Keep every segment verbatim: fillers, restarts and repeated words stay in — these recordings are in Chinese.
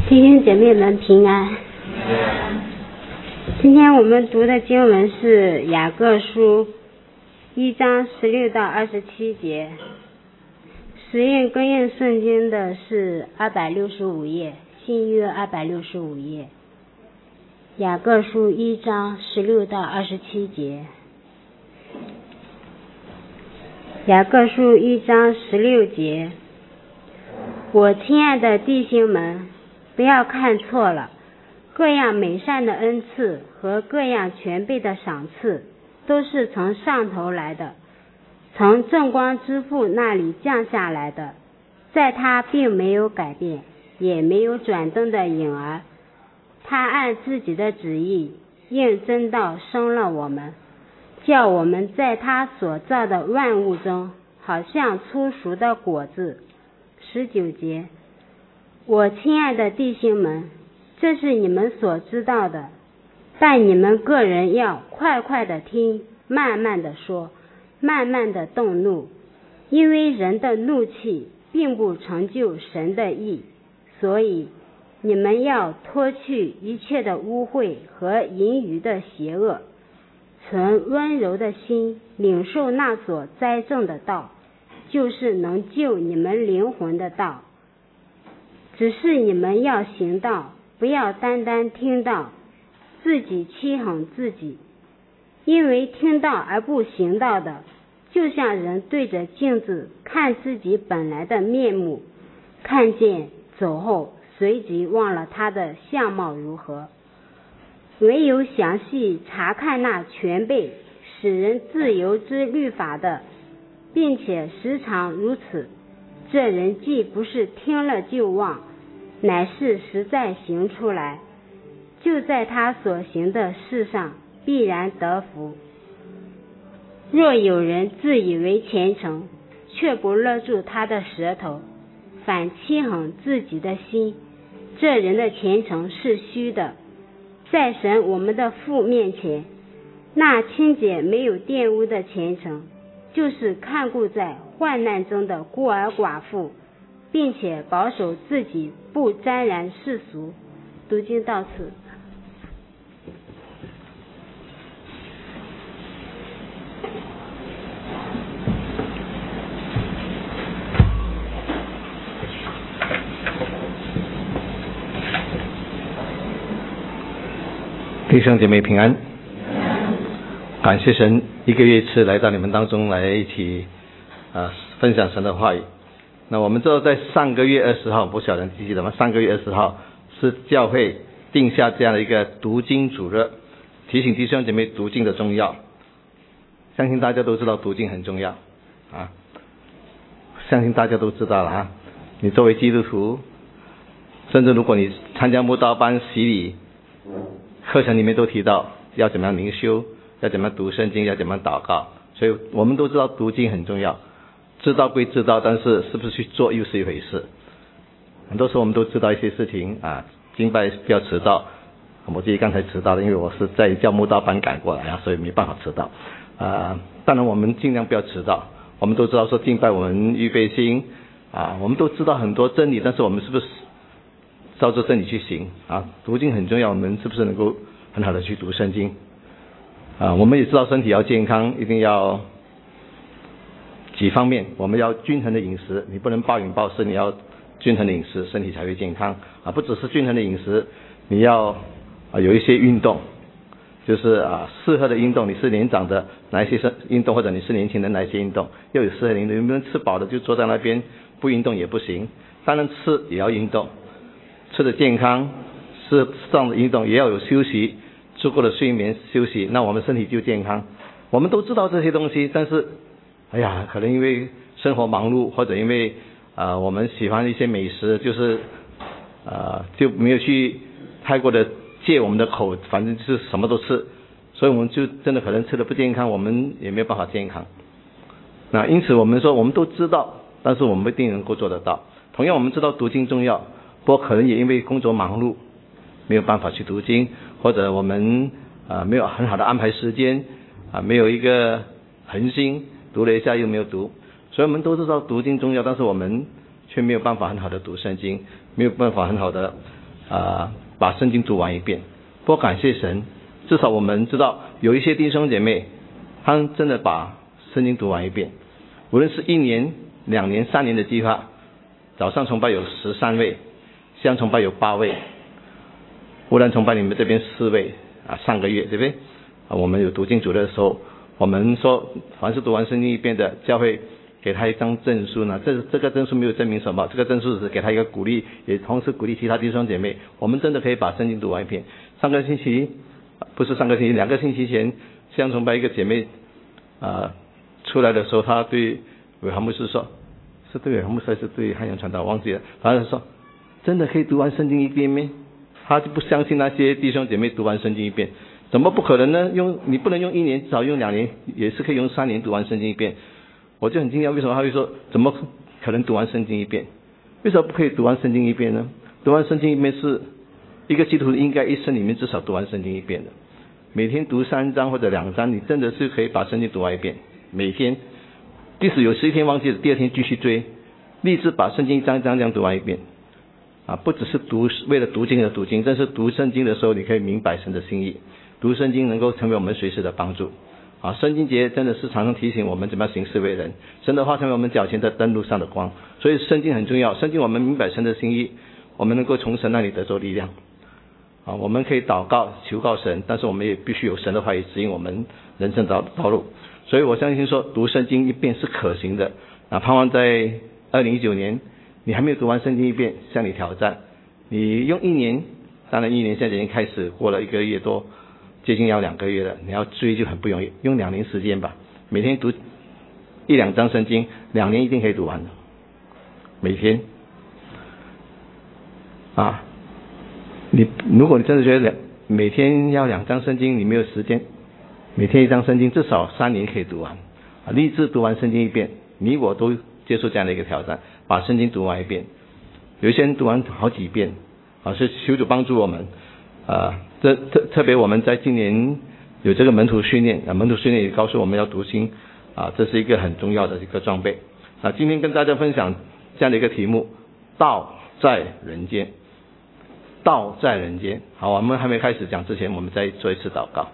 弟兄姐妹们平安。今天我们读的经文是雅各书一章十六到二十七节。实验更印圣经的是二百六十五页，新约二百六十五页。雅各书一章十六到二十七节。雅各书一章十六节，我亲爱的弟兄们，不要看错了，各样美善的恩赐和各样全备的赏赐都是从上头来的，从正光之父那里降下来的，在他并没有改变，也没有转动的影儿。他按自己的旨意应真道生了我们，叫我们在他所造的万物中好像初熟的果子。十九节，我亲爱的弟兄们，这是你们所知道的，但你们个人要快快的听，慢慢的说，慢慢的动怒，因为人的怒气并不成就神的义，所以你们要脱去一切的污秽和淫余的邪恶，存温柔的心，领受那所栽种的道，就是能救你们灵魂的道。只是你们要行道，不要单单听道，自己欺哄自己。因为听道而不行道的，就像人对着镜子看自己本来的面目，看见走后，随即忘了他的相貌如何。唯有详细查看那全备使人自由之律法的，并且时常如此，这人既不是听了就忘，乃是实在行出来，就在他所行的事上必然得福。若有人自以为虔诚，却不勒住他的舌头，反欺哄自己的心，这人的虔诚是虚的。在神我们的父面前，那清洁没有玷污的虔诚，就是看顾在患难中的孤儿寡妇，并且保守自己不沾染世俗。读经到此。 弟兄姐妹平安，感谢神一个月一次来到你们当中来一起啊分享神的话语。那我们知道在上个月二十号，不晓得记得吗？上个月二十号是教会定下这样的一个读经主日，提醒弟兄姐妹读经的重要。相信大家都知道读经很重要啊，相信大家都知道了啊。你作为基督徒，甚至如果你参加慕道班洗礼课程里面都提到要怎么样灵修，要怎么样读圣经，要怎么样祷告，所以我们都知道读经很重要。知道归知道，但是是不是去做又是一回事。很多时候我们都知道一些事情啊，敬拜不要迟到，我自己刚才迟到了，因为我是在教慕道班赶过来啊，所以没办法迟到啊。当然我们尽量不要迟到。我们都知道说敬拜我们预备心啊，我们都知道很多真理，但是我们是不是照着真理去行啊？读经很重要，我们是不是能够很好的去读圣经啊？我们也知道身体要健康，一定要几方面，我们要均衡的饮食，你不能暴饮暴食，你要均衡的饮食，身体才会健康啊！不只是均衡的饮食，你要啊有一些运动，就是啊适合的运动。你是年长的哪一些是运动，或者你是年轻人哪一些运动，要有适合的运动。你不能吃饱了就坐在那边不运动也不行，当然吃也要运动。吃的健康，适当的运动，也要有休息，足够的睡眠休息，那我们身体就健康。我们都知道这些东西，但是哎呀，可能因为生活忙碌，或者因为啊、呃、我们喜欢一些美食，就是啊、呃、就没有去太过的戒我们的口，反正就是什么都吃，所以我们就真的可能吃的不健康，我们也没有办法健康。那因此我们说我们都知道，但是我们不一定能够做得到。同样我们知道读经重要，不过可能也因为工作忙碌没有办法去读经，或者我们啊、呃、没有很好的安排时间啊、呃、没有一个恒心，读了一下又没有读，所以我们都知道读经重要，但是我们却没有办法很好的读圣经，没有办法很好的呃把圣经读完一遍。不过感谢神，至少我们知道有一些弟兄姐妹他们真的把圣经读完一遍，无论是一年、两年、三年的计划，早上崇拜有十三位，下午崇拜有八位，乌兰崇拜你们这边四位啊，上个月对不对啊？我们有读经组的时候，我们说凡是读完圣经一遍的，教会给他一张证书呢，这这个证书没有证明什么，这个证书只是给他一个鼓励，也同时鼓励其他弟兄姐妹，我们真的可以把圣经读完一遍。上个星期不是上个星期，两个星期前相崇拜一个姐妹啊、呃、出来的时候，她对伟航牧师说，是对伟航牧师还是对汉阳传道忘记了，反正说真的可以读完圣经一遍吗？他就不相信那些弟兄姐妹读完圣经一遍，怎么不可能呢？用你不能用一年，至少用两年，也是可以用三年读完圣经一遍。我就很惊讶，为什么他会说怎么可能读完圣经一遍？为什么不可以读完圣经一遍呢？读完圣经一遍是一个基督徒应该一生里面至少读完圣经一遍的，每天读三章或者两章，你真的是可以把圣经读完一遍。每天，即使有十一天忘记了，第二天继续追，立志把圣经一章一章这样读完一遍。啊，不只是读为了读经而读经，但是读圣经的时候，你可以明白神的心意。读圣经能够成为我们随时的帮助。啊，圣经节真的是常常提醒我们怎么样行事为人。神的话成为我们脚前的灯，路上的光。所以圣经很重要，圣经我们明白神的心意，我们能够从神那里得着力量。啊，我们可以祷告求告神，但是我们也必须有神的话语指引我们人生的道路。所以我相信说读圣经一遍是可行的。啊，盼望在二零一九年。你还没有读完圣经一遍，向你挑战。你用一年，当然一年现在已经开始过了一个月多，接近要两个月了。你要追就很不容易，用两年时间吧，每天读一两章圣经，两年一定可以读完的。每天，啊，你如果你真的觉得两每天要两章圣经，你没有时间，每天一章圣经，至少三年可以读完。啊，立志读完圣经一遍，你我都接受这样的一个挑战。把圣经读完一遍，有一些人读完好几遍，啊，是求主帮助我们，啊，这特特别我们在今年有这个门徒训练，啊，门徒训练也告诉我们要读经，啊，这是一个很重要的一个装备。啊，今天跟大家分享这样的一个题目，道在人间，道在人间。好，我们还没开始讲之前，我们再做一次祷告。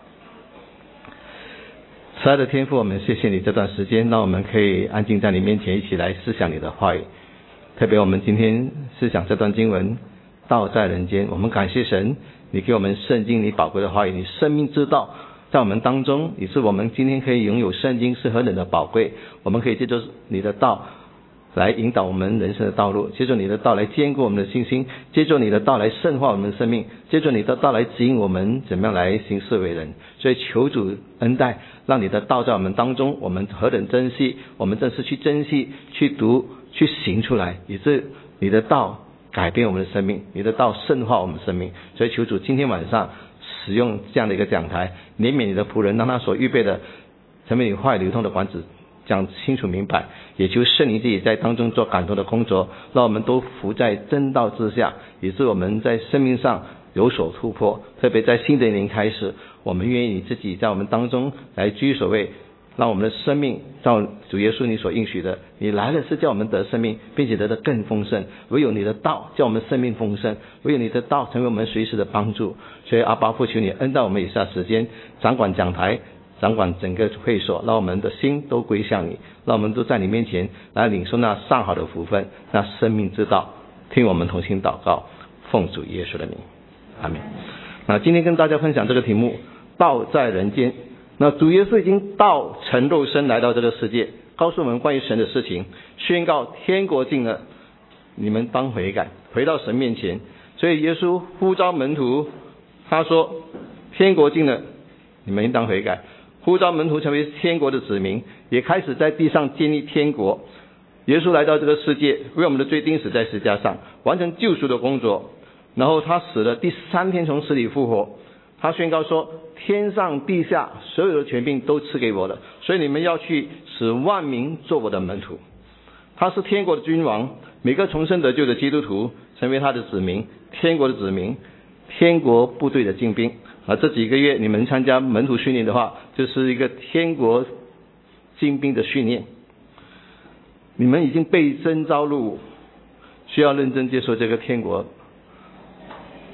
慈爱的天父，我们谢谢你这段时间，让我们可以安静在你面前，一起来思想你的话语。特别我们今天思想这段经文，道在人间，我们感谢神，你给我们圣经你宝贵的话语，你生命之道在我们当中，以致我们今天可以拥有圣经是何等的宝贵。我们可以借着你的道来引导我们人生的道路，借着你的道来坚固我们的信心，借着你的道来圣化我们的生命，借着你的道来指引我们怎么样来行事为人。所以求主恩待，让你的道在我们当中，我们何等珍惜，我们正是去珍惜，去读，去行出来，以致你的道改变我们的生命，你的道圣化我们的生命。所以求主今天晚上使用这样的一个讲台，怜悯你的仆人，让他所预备的成为你话语流通的管子讲清楚明白，也求圣灵自己在当中做感动的工作，让我们都伏在真道之下，以致我们在生命上有所突破。特别在新的一年开始，我们愿意你自己在我们当中来居所位，让我们的生命照主耶稣你所应许的，你来了是叫我们得生命，并且得的更丰盛。唯有你的道叫我们生命丰盛，唯有你的道成为我们随时的帮助。所以阿爸父，求你恩待我们以下时间，掌管讲台，掌管整个会所，让我们的心都归向你，让我们都在你面前来领受那上好的福分，那生命之道。听我们同心祷告，奉主耶稣的名，阿们。那今天跟大家分享这个题目，道在人间。那主耶稣已经道成肉身来到这个世界，告诉我们关于神的事情，宣告天国近了，你们当悔改，回到神面前。所以耶稣呼召门徒，他说天国近了，你们应当悔改，呼召门徒成为天国的子民，也开始在地上建立天国。耶稣来到这个世界，为我们的罪钉死在十字架上，完成救赎的工作。然后他死了，第三天从死里复活。他宣告说，天上地下所有的权柄都赐给我了，所以你们要去使万民做我的门徒。他是天国的君王，每个重生得救的基督徒成为他的子民，天国的子民，天国部队的精兵。啊，这几个月你们参加门徒训练的话，就是一个天国精兵的训练。你们已经被征召入伍，需要认真接受这个天国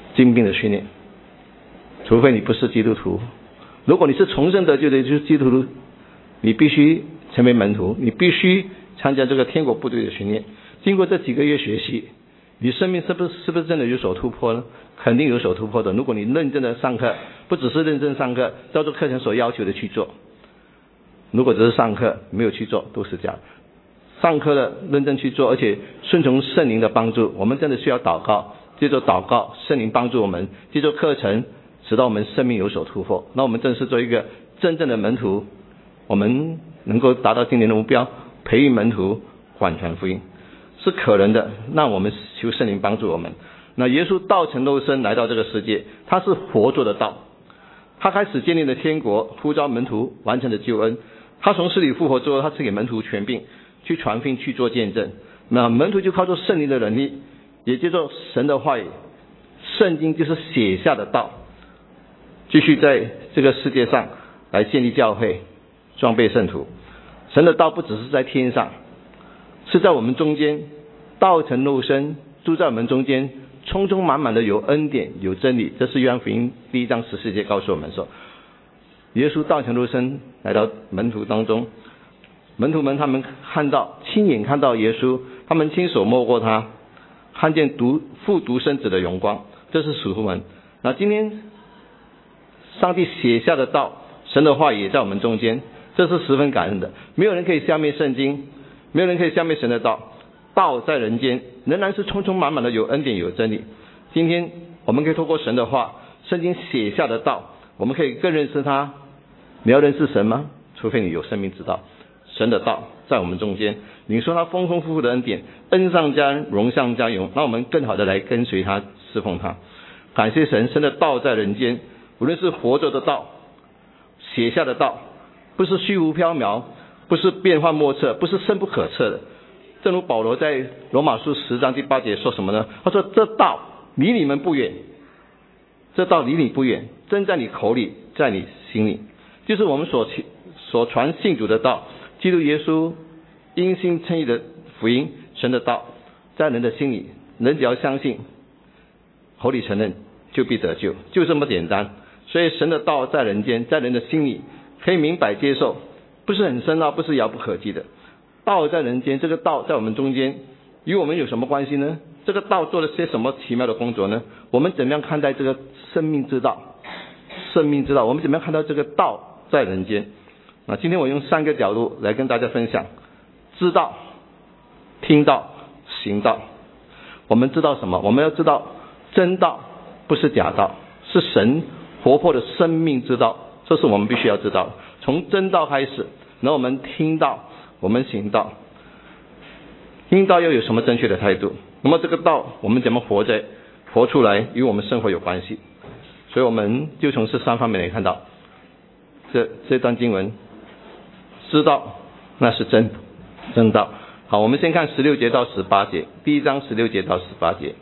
精兵的训练，除非你不是基督徒。如果你是重生得救的，就是基督徒，你必须成为门徒，你必须参加这个天国部队的训练。经过这几个月学习，你生命是不是是不是真的有所突破呢？肯定有所突破的。如果你认真的上课，不只是认真上课，照着课程所要求的去做。如果只是上课没有去做，都是假的。上课的认真去做，而且顺从圣灵的帮助，我们真的需要祷告，借着祷告圣灵帮助我们，借着课程使到我们生命有所突破。那我们正是做一个真正的门徒，我们能够达到今年的目标，培育门徒，广传福音是可能的。那我们求圣灵帮助我们。那耶稣道成肉身来到这个世界，他是活着的道，他开始建立了天国，呼召门徒，完成了救恩。他从死里复活之后，他赐给门徒权柄去传福音，去做见证。那门徒就靠着圣灵的能力，也接受神的话语，圣经就是写下的道，继续在这个世界上来建立教会，装备圣徒。神的道不只是在天上，是在我们中间，道成肉身，住在我们中间，充充满满的有恩典，有真理。这是约翰福音第一章十四节告诉我们说，耶稣道成肉身来到门徒当中，门徒们他们看到，亲眼看到耶稣，他们亲手摸过他，看见独父独生子的荣光，这是属乎们。那今天上帝写下的道，神的话也在我们中间，这是十分感恩的。没有人可以消灭圣经，没有人可以消灭神的道，道在人间仍然是充充满满的有恩典有真理。今天我们可以透过神的话，圣经写下的道，我们可以更认识他。你要认识神吗？除非你有生命之道。神的道在我们中间，你说他丰丰富富的恩典，恩上加恩，荣上加荣，让我们更好的来跟随他，侍奉他。感谢神，神的道在人间，无论是活着的道，写下的道，不是虚无缥缈，不是变幻莫测，不是深不可测的。正如保罗在罗马书十章第八节说什么呢？他说这道离你们不远，这道离你不远，真在你口里，在你心里。就是我们所所传信主的道，基督耶稣因信称义的福音，神的道在人的心里，人只要相信，口里承认，就必得救，就这么简单。所以神的道在人间，在人的心里，可以明白接受，不是很深奥，不是遥不可及的。道在人间，这个道在我们中间，与我们有什么关系呢？这个道做了些什么奇妙的工作呢？我们怎么样看待这个生命之道？生命之道，我们怎么样看到这个道在人间？那今天我用三个角度来跟大家分享：知道、听到、行道。我们知道什么？我们要知道真道不是假道，是神活泼的生命之道，这是我们必须要知道的。从真道开始，然后我们听到，我们行道。听到又有什么正确的态度？那么这个道我们怎么活着活出来，与我们生活有关系。所以我们就从这三方面来看到这这段经文。知道那是真真道。好，我们先看十六节到十八节，第一章十六节到十八节。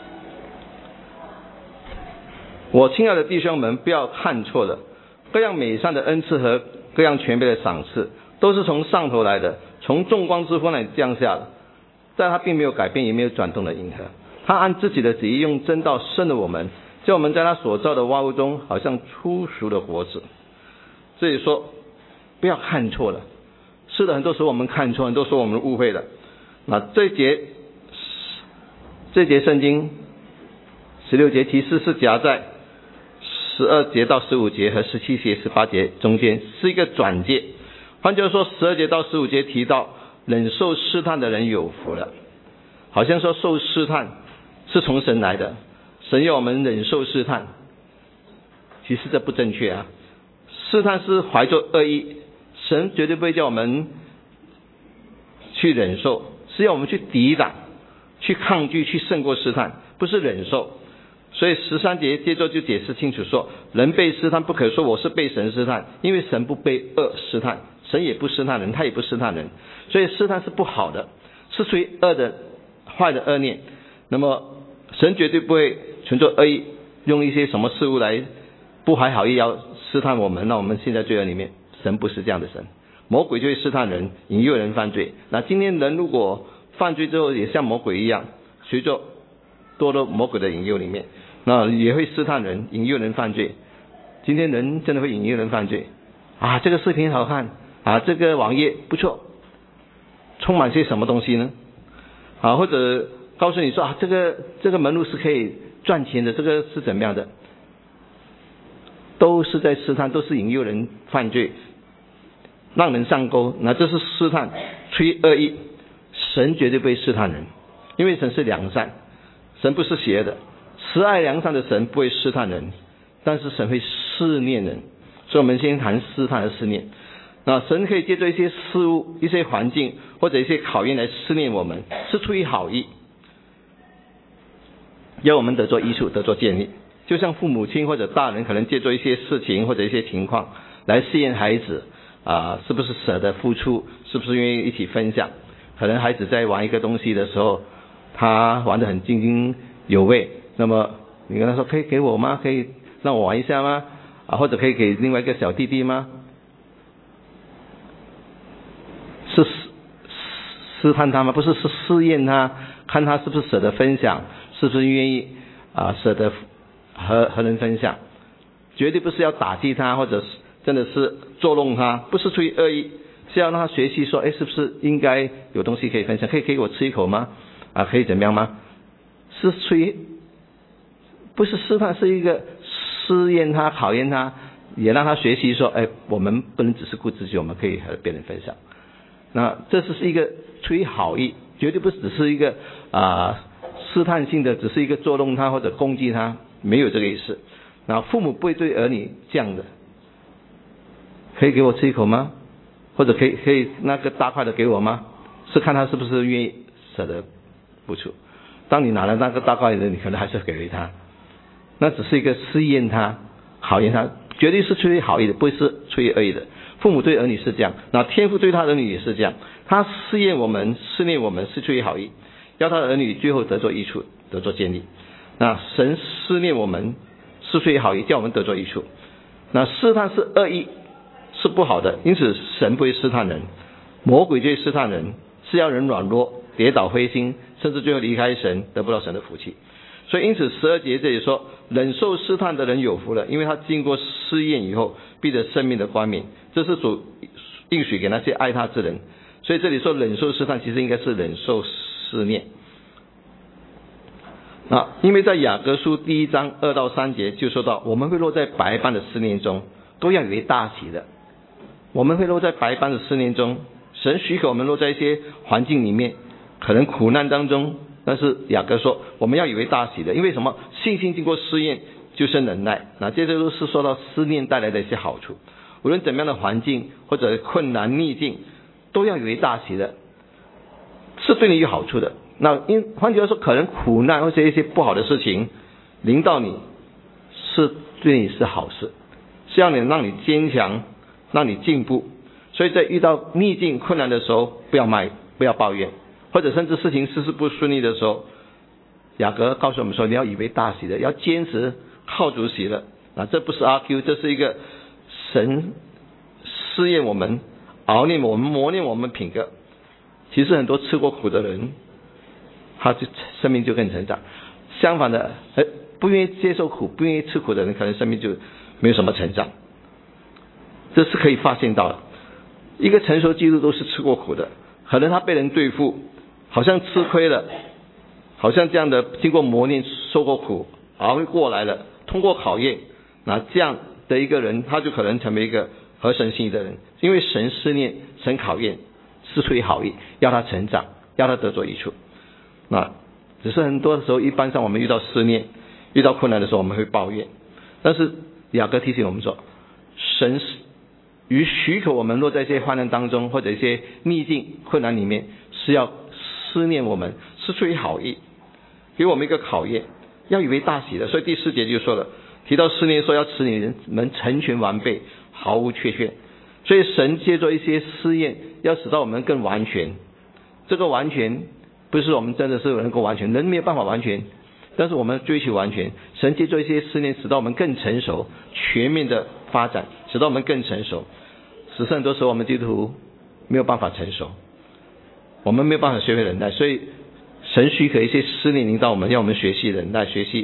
我亲爱的弟兄们，不要看错了，各样美善的恩赐和各样全备的赏赐，都是从上头来的，从众光之风来降下的。但他并没有改变，也没有转动的银河。他按自己的旨意用真道生了我们，叫我们在他所造的万物中，好像初熟的果子。所以说，不要看错了。是的，很多时候我们看错，很多时候我们误会了。那这一节这一节圣经十六节提示是夹在十二节到十五节和十七节十八节中间，是一个转介。换句话说，十二节到十五节提到忍受试探的人有福了，好像说受试探是从神来的，神要我们忍受试探，其实这不正确啊。试探是怀着恶意，神绝对不会叫我们去忍受，是要我们去抵挡，去抗拒，去胜过试探，不是忍受。所以十三节接着就解释清楚说，人被试探不可说我是被神试探，因为神不被恶试探，神也不试探人，他也不试探人。所以试探是不好的，是属于恶的坏的恶念。那么神绝对不会存着恶意，用一些什么事物来不怀好意要试探我们，让我们陷在罪恶里面。神不是这样的神，魔鬼就会试探人，引诱人犯罪。那今天人如果犯罪之后也像魔鬼一样，随着堕入魔鬼的引诱里面， 那也会试探人，引诱人犯罪。今天人真的会引诱人犯罪啊！这个视频好看啊，这个网页不错，充满些什么东西呢？啊，或者告诉你说啊，这个这个门路是可以赚钱的，这个是怎么样的？都是在试探，都是引诱人犯罪，让人上钩。那这是试探，出于恶意。神绝对不会试探人，因为神是良善，神不是邪恶的，慈爱良善的神不会试探人，但是神会试炼人。所以我们先谈试探和试炼。那神可以借助一些事物、一些环境或者一些考验来试炼我们，是出于好意，要我们得做益处，得做建立。就像父母亲或者大人可能借助一些事情或者一些情况来试验孩子啊，是不是舍得付出，是不是愿意一起分享。可能孩子在玩一个东西的时候，他玩得很津津有味，那么你跟他说可以给我吗？可以让我玩一下吗？啊，或者可以给另外一个小弟弟吗？是试探他吗？不是，是试验他，看他是不是舍得分享，是不是愿意啊舍得和和人分享。绝对不是要打击他，或者真的是捉弄他，不是出于恶意，是要让他学习说，哎，是不是应该有东西可以分享？可以给我吃一口吗？啊，可以怎么样吗？是出于不是试探，是一个试验他、考验他，也让他学习说，哎，我们不能只是顾自己，我们可以和别人分享。那这是一个出于好意，绝对不只是一个啊试探性的，只是一个捉弄他或者攻击他，没有这个意思。那父母不会对儿女这样的，可以给我吃一口吗？或者可以可以那个大块的给我吗？是看他是不是愿意舍得付出。当你拿了那个大块的，你可能还是给了他，那只是一个试验他、考验他，绝对是出于好意的，不会是出于恶意的。父母对儿女是这样，那天父对他的儿女也是这样，他试验我们、试炼我们是出于好意，要他的儿女最后得做益处、得做建立。那神试炼我们是出于好意，叫我们得做益处。那试探是恶意，是不好的，因此神不会试探人，魔鬼就会试探人，是要人软弱、跌倒、灰心，甚至最后离开神，得不到神的福气。所以因此十二节这里说，忍受试探的人有福了，因为他经过试验以后必得生命的冠冕，这是主应许给那些爱他之人。所以这里说忍受试探，其实应该是忍受试炼。那因为在雅各书第一章二到三节就说到，我们会落在白斑的试炼中，都要以为大喜的。我们会落在白斑的试炼中，神许可我们落在一些环境里面，可能苦难当中，但是雅各说我们要以为大喜的，因为什么？信心经过试验就生忍耐。那接着都是说到试炼带来的一些好处，无论怎么样的环境或者困难逆境，都要以为大喜的，是对你有好处的。那因换句话说，可能苦难或者一些不好的事情临到你，是对你是好事，是要你让你坚强，让你进步。所以在遇到逆境困难的时候，不要埋不要抱怨，或者甚至事情事事不顺利的时候，雅各告诉我们说，你要以为大喜的，要坚持靠主喜乐。啊，这不是阿 Q， 这是一个神试验我们、熬炼我们、磨练我们品格。其实很多吃过苦的人，他就生命就更成长。相反的，不愿意接受苦、不愿意吃苦的人，可能生命就没有什么成长。这是可以发现到的。一个成熟基督徒都是吃过苦的，可能他被人对付，好像吃亏了，好像这样的经过磨练、受过苦，而会过来了，通过考验，那这样的一个人，他就可能成为一个合神心意的人，因为神试炼、神考验是出于好意，要他成长，要他得着益处。那只是很多的时候，一般上我们遇到试炼、遇到困难的时候，我们会抱怨。但是雅各提醒我们说，神与许可我们落在一些患难当中，或者一些逆境困难里面，是要试炼我们，是出于好意，给我们一个考验，要以为大喜的。所以第四节就说了，提到试炼说要使你们成全完备，毫无缺陷。所以神借助一些试验，要使到我们更完全。这个完全不是我们真的是能够完全，人没有办法完全，但是我们追求完全。神借助一些试炼，使到我们更成熟，全面的发展，使到我们更成熟。实际上很多时候我们基督徒没有办法成熟，我们没有办法学会忍耐，所以神许可一些试炼临到我们，让我们学习忍耐，学习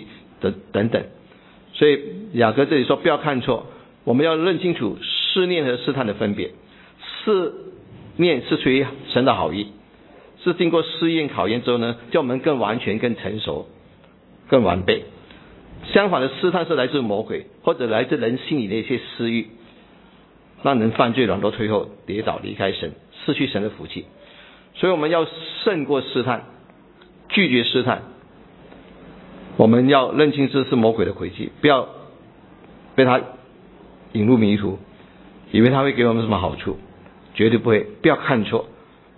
等等等。所以雅各这里说不要看错，我们要认清楚试炼和试探的分别。试炼是出于神的好意，是经过试验考验之后呢，叫我们更完全、更成熟、更完备。相反的试探是来自魔鬼，或者来自人心里的一些私欲，让人犯罪、软弱、退后、跌倒、离开神，失去神的福气。所以我们要胜过试探，拒绝试探。我们要认清这是魔鬼的诡计，不要被他引入迷途，以为他会给我们什么好处，绝对不会。不要看错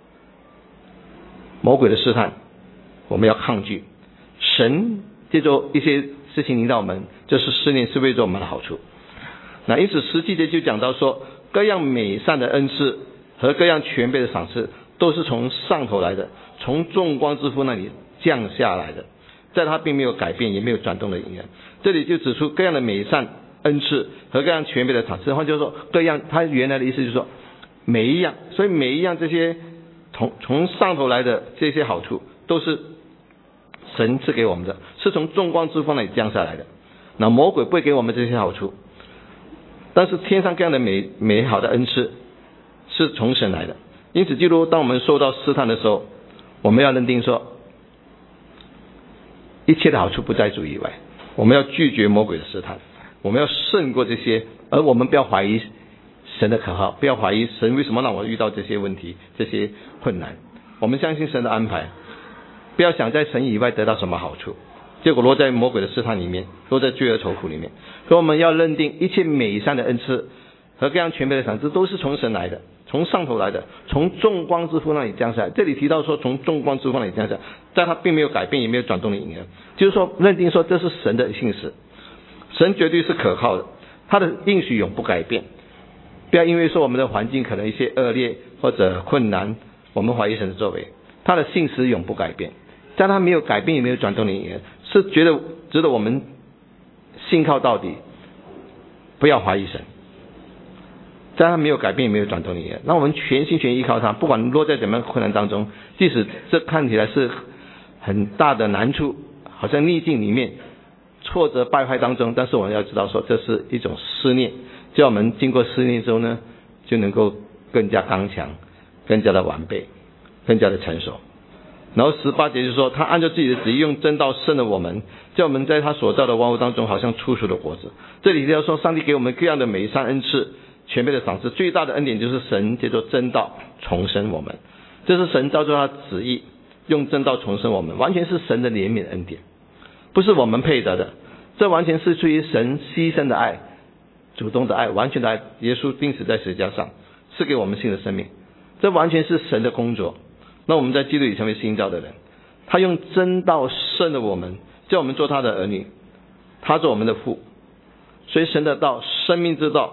魔鬼的试探，我们要抗拒。神借着一些事情引导我们，这是试炼，是为着我们的好处。那因此十七节就讲到说，各样美善的恩赐和各样全备的赏赐都是从上头来的，从众光之父那里降下来的，在他并没有改变，也没有转动的影响。这里就指出各样的美善恩赐和各样全备的赏赐，换句话说，各样，他原来的意思就是说每一样，所以每一样这些从从上头来的这些好处都是神赐给我们的，是从众光之父那里降下来的。那魔鬼不会给我们这些好处，但是天上各样的美美好的恩赐是从神来的。因此基督当我们受到试探的时候，我们要认定说一切的好处不在主以外，我们要拒绝魔鬼的试探，我们要胜过这些，而我们不要怀疑神的可靠，不要怀疑神为什么让我遇到这些问题这些困难。我们相信神的安排，不要想在神以外得到什么好处，结果落在魔鬼的试探里面，落在罪恶愁苦里面。所以我们要认定一切美善的恩赐和各样全备的赏赐都是从神来的，从上头来的，从众光之父那里降下来。这里提到说从众光之父那里降下来，但他并没有改变，也没有转动的影响，就是说认定说这是神的信实，神绝对是可靠的，他的应许永不改变。不要因为说我们的环境可能一些恶劣或者困难，我们怀疑神的作为，他的信实永不改变，但他没有改变也没有转动的影响，是觉得值得我们信靠到底，不要怀疑神。但他没有改变也没有转动的影响，让我们全心全意依靠他，不管落在怎么样困难当中，即使这看起来是很大的难处，好像逆境里面挫折败坏当中，但是我们要知道说这是一种试炼，叫我们经过试炼之后呢，就能够更加刚强，更加的完备，更加的成熟。然后十八节就是说，他按照自己的旨意用真道生了我们，叫我们在他所造的万物当中好像初熟的果子。这里要说上帝给我们各样的美善恩赐全备的赏赐，最大的恩典就是神借着真道重生我们，这是神照着他旨意用真道重生我们，完全是神的怜悯恩典，不是我们配得的，这完全是出于神牺牲的爱，主动的爱，完全的爱。耶稣钉死在十字架上，赐给我们新的生命，这完全是神的工作。那我们在基督里成为新造的人，他用真道生了我们，叫我们做他的儿女，他做我们的父。所以神的道，生命之道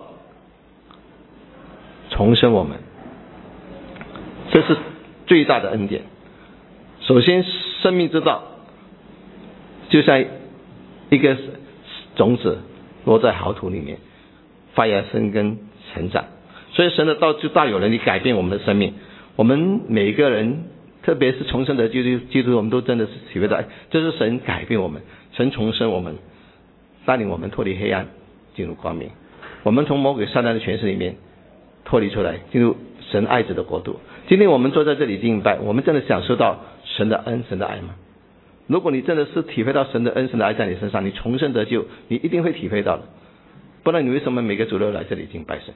重生我们，这是最大的恩典。首先生命之道就像一个种子落在好土里面，发芽生根成长，所以神的道就大有能力改变我们的生命。我们每个人特别是重生的基督基督我们都真的是体会到，这是神改变我们，神重生我们，带领我们脱离黑暗进入光明，我们从魔鬼撒旦的权势里面脱离出来，进入神爱子的国度。今天我们坐在这里敬拜，我们真的享受到神的恩神的爱吗？如果你真的是体会到神的恩神的爱在你身上，你重生得救，你一定会体会到的，不然你为什么每个主日来这里敬拜神？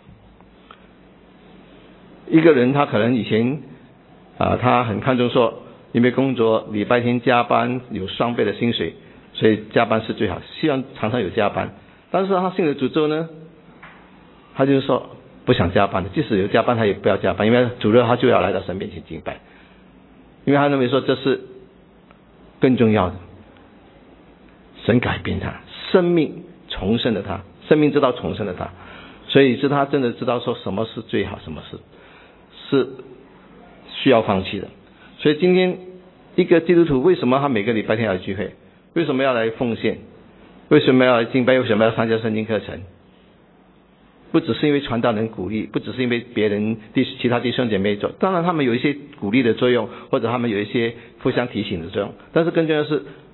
一个人他可能以前啊、呃，他很看重说因为工作礼拜天加班有双倍的薪水，所以加班是最好，希望常常有加班。但是他信了主之后呢，他就是说不想加班的，即使有加班他也不要加班，因为主日他就要来到神面前敬拜，因为他认为说这是更重要的。神改变他，生命重生了他，生命之道重生了他，所以是他真的知道说什么是最好，什么是是需要放弃的。所以今天一个基督徒为什么他每个礼拜天要聚会，为什么要来奉献，为什么要来敬拜，为什么要参加圣经课程？不只是因为传道人鼓励，不只是因为别人其他弟兄姐妹做，当然他们有一些鼓励的作用，或者他们有一些互相提醒的作用，但是更重要的是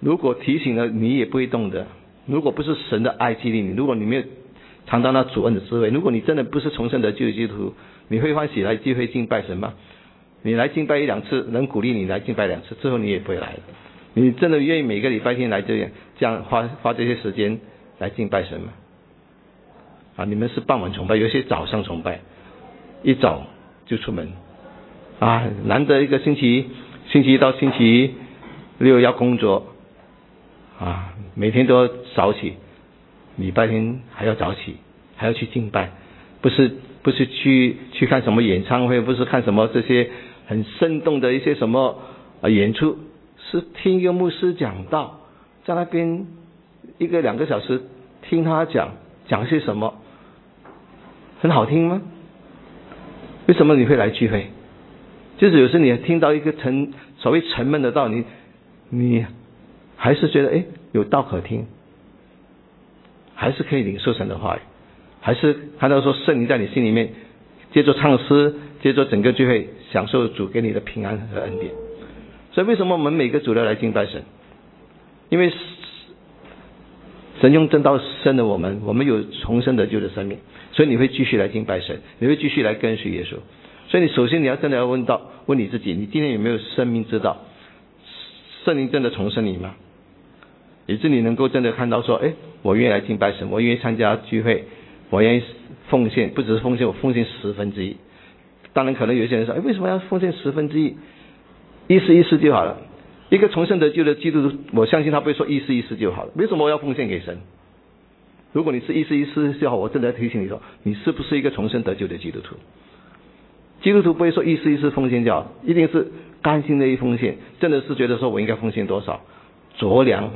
如果提醒了你也不会动的，如果不是神的爱激励你，如果你没有尝到那主恩的滋味，如果你真的不是重生得救的基督徒，你会欢喜来聚会敬拜神吗？你来敬拜一两次，能鼓励你来敬拜两次之后你也不会来了。你真的愿意每个礼拜天来这样这样花花这些时间来敬拜神吗？啊，你们是傍晚崇拜，有些早上崇拜，一早就出门啊，难得一个星期星期一到星期六要工作啊，每天都要早起，礼拜天还要早起，还要去敬拜，不是不是去去看什么演唱会，不是看什么这些很生动的一些什么啊演出，是听一个牧师讲道，在那边一个两个小时听他讲讲些什么，很好听吗？为什么你会来聚会？就是有时你听到一个沉所谓沉闷的道，你你还是觉得哎有道可听，还是可以领受神的话语，还是看到说圣灵在你心里面，借着唱诗，借着整个聚会享受主给你的平安和恩典。所以为什么我们每个主日来敬拜神？因为神用真道生了我们，我们有重生得救的生命，所以你会继续来敬拜神，你会继续来跟随耶稣。所以你首先你要真的要问到问你自己，你今天有没有生命之道？圣灵真的重生你吗？以致你能够真的看到说，哎，我愿意来敬拜神，我愿意参加聚会，我愿意奉献，不只是奉献，我奉献十分之一。当然可能有些人说，哎，为什么要奉献十分之一？意思意思就好了。一个重生得救的基督徒，我相信他不会说意思意思就好了。为什么我要奉献给神？如果你是意思意思就好，我真的要提醒你说，你是不是一个重生得救的基督徒？基督徒不会说意思意思奉献就好，一定是甘心的一奉献，真的是觉得说我应该奉献多少，酌量，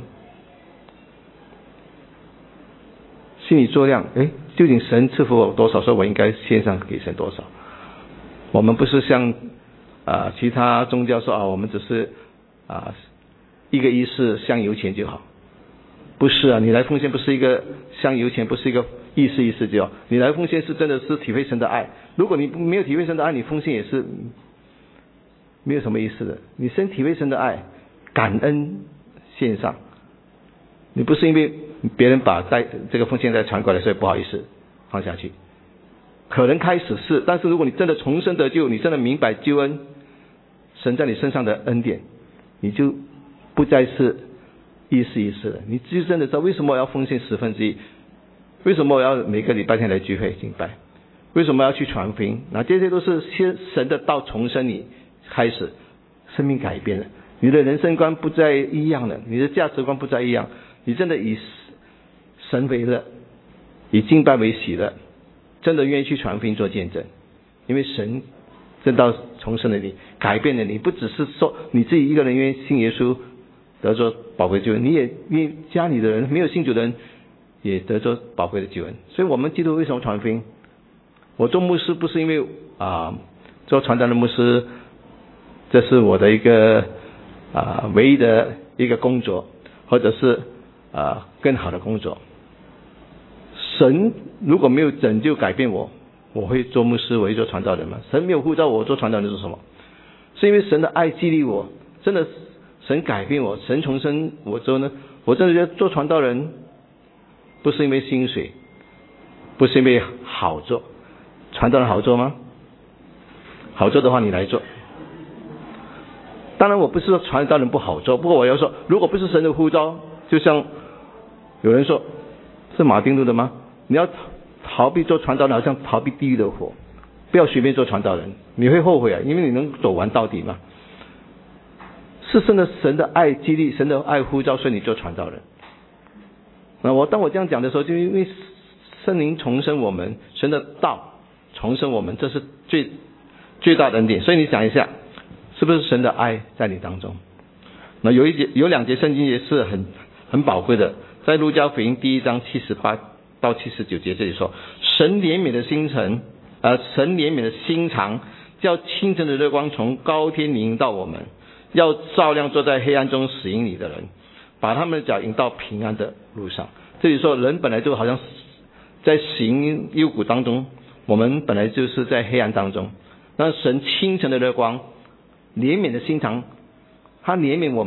心里酌量，哎，究竟神赐福我多少，说我应该献上给神多少。我们不是像啊、呃、其他宗教说啊，我们只是啊一个仪式香油钱就好，不是啊，你来奉献不是一个香油钱，不是一个意思意思就好，你来奉献是真的是体会神的爱。如果你没有体会神的爱，你奉献也是没有什么意思的。你先体会神的爱，感恩献上，你不是因为别人把带这个奉献再传过来，所以不好意思放下去。可能开始是，但是如果你真的重生得救，你真的明白救恩，神在你身上的恩典，你就不再是意思意思了。你就真的知道为什么我要奉献十分之一，为什么我要每个礼拜天来聚会敬拜，为什么要去传福音？那这些都是先神的道重生你，开始生命改变了，你的人生观不再一样了，你的价值观不再一样，你真的以神为乐，以敬拜为喜乐，真的愿意去传福音做见证。因为神真道重生了你，改变了你，不只是说你自己一个人愿意信耶稣得着宝贵的救恩，你也愿意家里的人没有信主的人也得着宝贵的救恩。所以我们基督为什么传福音？我做牧师不是因为啊做传道的牧师这是我的一个啊唯一的一个工作，或者是啊更好的工作。神如果没有拯救改变我，我会做牧师，我会做传道人吗？神没有呼召我做传道人是什么？是因为神的爱激励我，真的神改变我，神重生我之后呢，我真的觉得做传道人不是因为薪水，不是因为好做。传道人好做吗？好做的话你来做。当然我不是说传道人不好做，不过我要说，如果不是神的呼召，就像有人说是马丁路的吗？你要逃避做传道人，好像逃避地狱的火，不要随便做传道人，你会后悔啊，因为你能走完到底吗？是真的神的爱激励，神的爱呼召，所以你做传道人。那我当我这样讲的时候，就因为圣灵重生我们，神的道重生我们，这是最最大的恩典。所以你想一下，是不是神的爱在你当中？那有一节有两节圣经也是很很宝贵的，在路加福音第一章七十八到七十九节这里说，神怜悯的心肠，呃，神怜悯的心肠，叫清晨的日光从高天临到我们，要照亮坐在黑暗中死荫里的人，把他们的脚引到平安的路上。这里说人本来就好像在死荫幽谷当中，我们本来就是在黑暗当中，那神清晨的日光怜悯的心肠，他怜悯我们，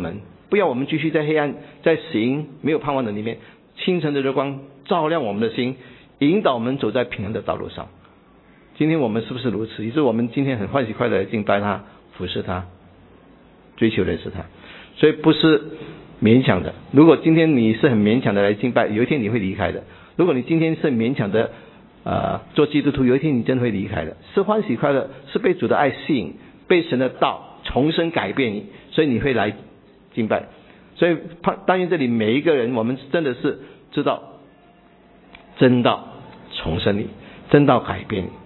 不要我们继续在黑暗在死荫没有盼望的里面，清晨的日光照亮我们的心，引导我们走在平安的道路上。今天我们是不是如此？以致我们今天很欢喜快乐地敬拜他，服侍他，追求认识他。所以不是勉强的。如果今天你是很勉强的来敬拜，有一天你会离开的。如果你今天是很勉强的呃做基督徒，有一天你真的会离开的。是欢喜快乐，是被主的爱吸引，被神的道重生改变你，所以你会来敬拜。所以但愿这里每一个人，我们真的是知道真道重生你，真道改变你。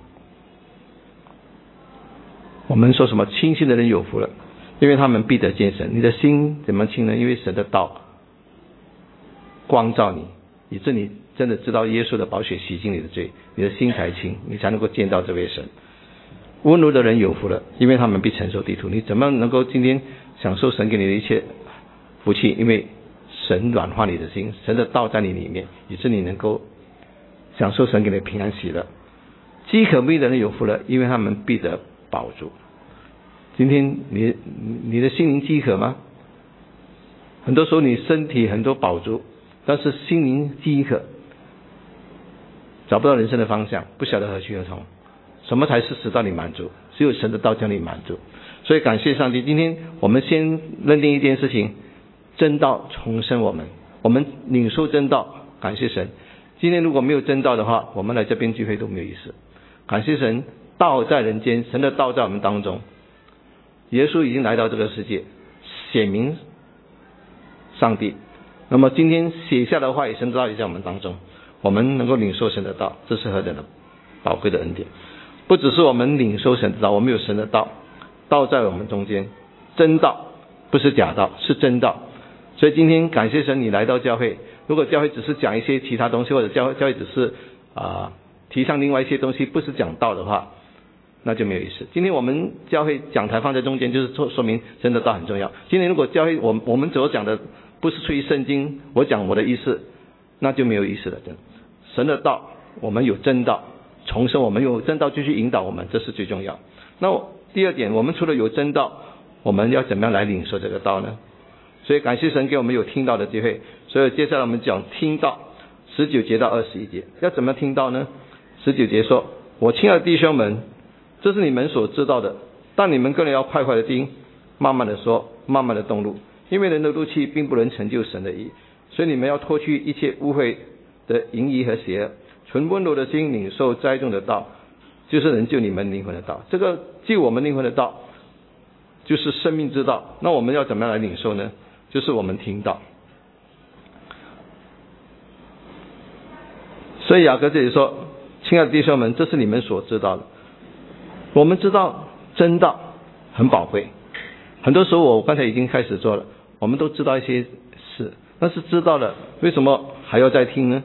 我们说什么清心的人有福了，因为他们必得见神。你的心怎么清呢？因为神的道光照你，以致你真的知道耶稣的宝血洗净你的罪，你的心才清，你才能够见到这位神。温柔的人有福了，因为他们必承受地土。你怎么能够今天享受神给你的一切福气？因为神软化你的心，神的道在你里面，以致你能够享受神给你的平安喜乐。饥渴慕义的人有福了，因为他们必得饱足。今天你你的心灵饥渴吗？很多时候你身体很多饱足，但是心灵饥渴，找不到人生的方向，不晓得何去何从。什么才是使到你满足？只有神的道将你满足。所以感谢上帝，今天我们先认定一件事情，真道重生我们，我们领受真道，感谢神。今天如果没有真道的话，我们来这边聚会都没有意思。感谢神，道在人间，神的道在我们当中。耶稣已经来到这个世界，显明上帝。那么今天写下的话语，神的道也在我们当中，我们能够领受神的道，这是何等的宝贵的恩典。不只是我们领受神的道，我们有神的道，道在我们中间，真道，不是假道，是真道。所以今天感谢神，你来到教会，如果教会只是讲一些其他东西，或者教教会只是啊、呃、提倡另外一些东西，不是讲道的话，那就没有意思。今天我们教会讲台放在中间，就是说说明真的道很重要。今天如果教会我我们所讲的不是出于圣经，我讲我的意思，那就没有意思了。真的，神的道，我们有真道重生，我们有真道继续引导我们，这是最重要。那第二点，我们除了有真道，我们要怎么样来领受这个道呢？所以感谢神给我们有听到的机会。所以接下来我们讲听道，十九节到二十一节，要怎么听到呢？十九节说：我亲爱的弟兄们，这是你们所知道的，但你们个人要快快的听，慢慢的说，慢慢的动怒，因为人的怒气并不能成就神的义。所以你们要脱去一切污秽的淫疑和邪恶，存温柔的心领受栽种的道，就是能救你们灵魂的道。这个救我们灵魂的道就是生命之道。那我们要怎么样来领受呢？就是我们听到。所以雅各这里说：亲爱的弟兄们，这是你们所知道的。我们知道真道很宝贵，很多时候我刚才已经开始做了，我们都知道一些事，但是知道了为什么还要再听呢？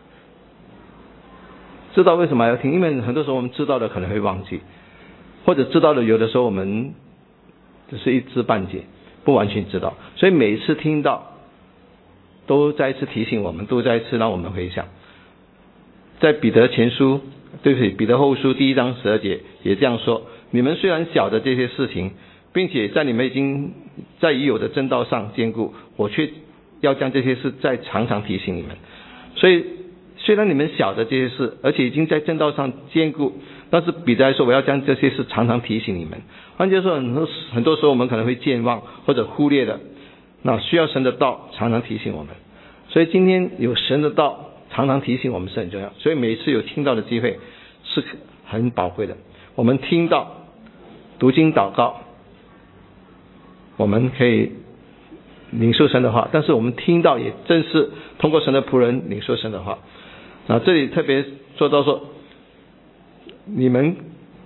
知道为什么还要听？因为很多时候我们知道的可能会忘记，或者知道的有的时候我们只是一知半解，不完全知道。所以每一次听到都再一次提醒我们，都再一次让我们回想。在彼得前书对不起彼得后书第一章十二节也这样说：你们虽然晓得这些事情，并且在你们已经在已有的真道上坚固，我却要将这些事再常常提醒你们。所以虽然你们晓得这些事，而且已经在真道上坚固，但是彼得还说我要将这些事常常提醒你们。换句话说，很多很多时候我们可能会健忘或者忽略的，那需要神的道常常提醒我们。所以今天有神的道常常提醒我们是很重要，所以每一次有听到的机会是很宝贵的。我们听到读经祷告，我们可以领受神的话，但是我们听到也正是通过神的仆人领受神的话。那这里特别说到说，你们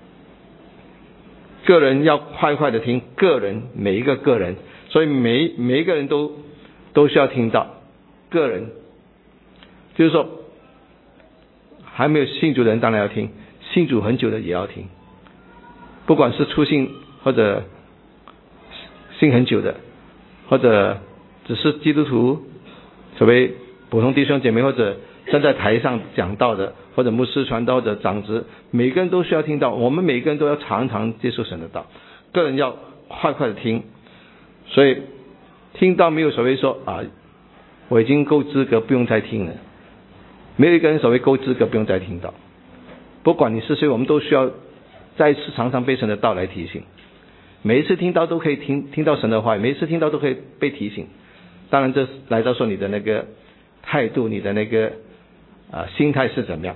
个人要快快的听，个人每一个个人，所以每每一个人都都需要听到。个人就是说，还没有信主的人当然要听，信主很久的也要听，不管是初信或者信很久的，或者只是基督徒，所谓普通弟兄姐妹，或者站在台上讲道的，或者牧师传道的长子，每个人都需要听到。我们每个人都要常常接受神的道，个人要快快的听。所以听到没有所谓说啊，我已经够资格不用再听了，没有一个人所谓够资格不用再听到。不管你是谁，我们都需要再一次常常被神的道来提醒。每一次听到都可以听听到神的话语，每一次听到都可以被提醒。当然这来到说你的那个态度，你的那个啊心态是怎么样。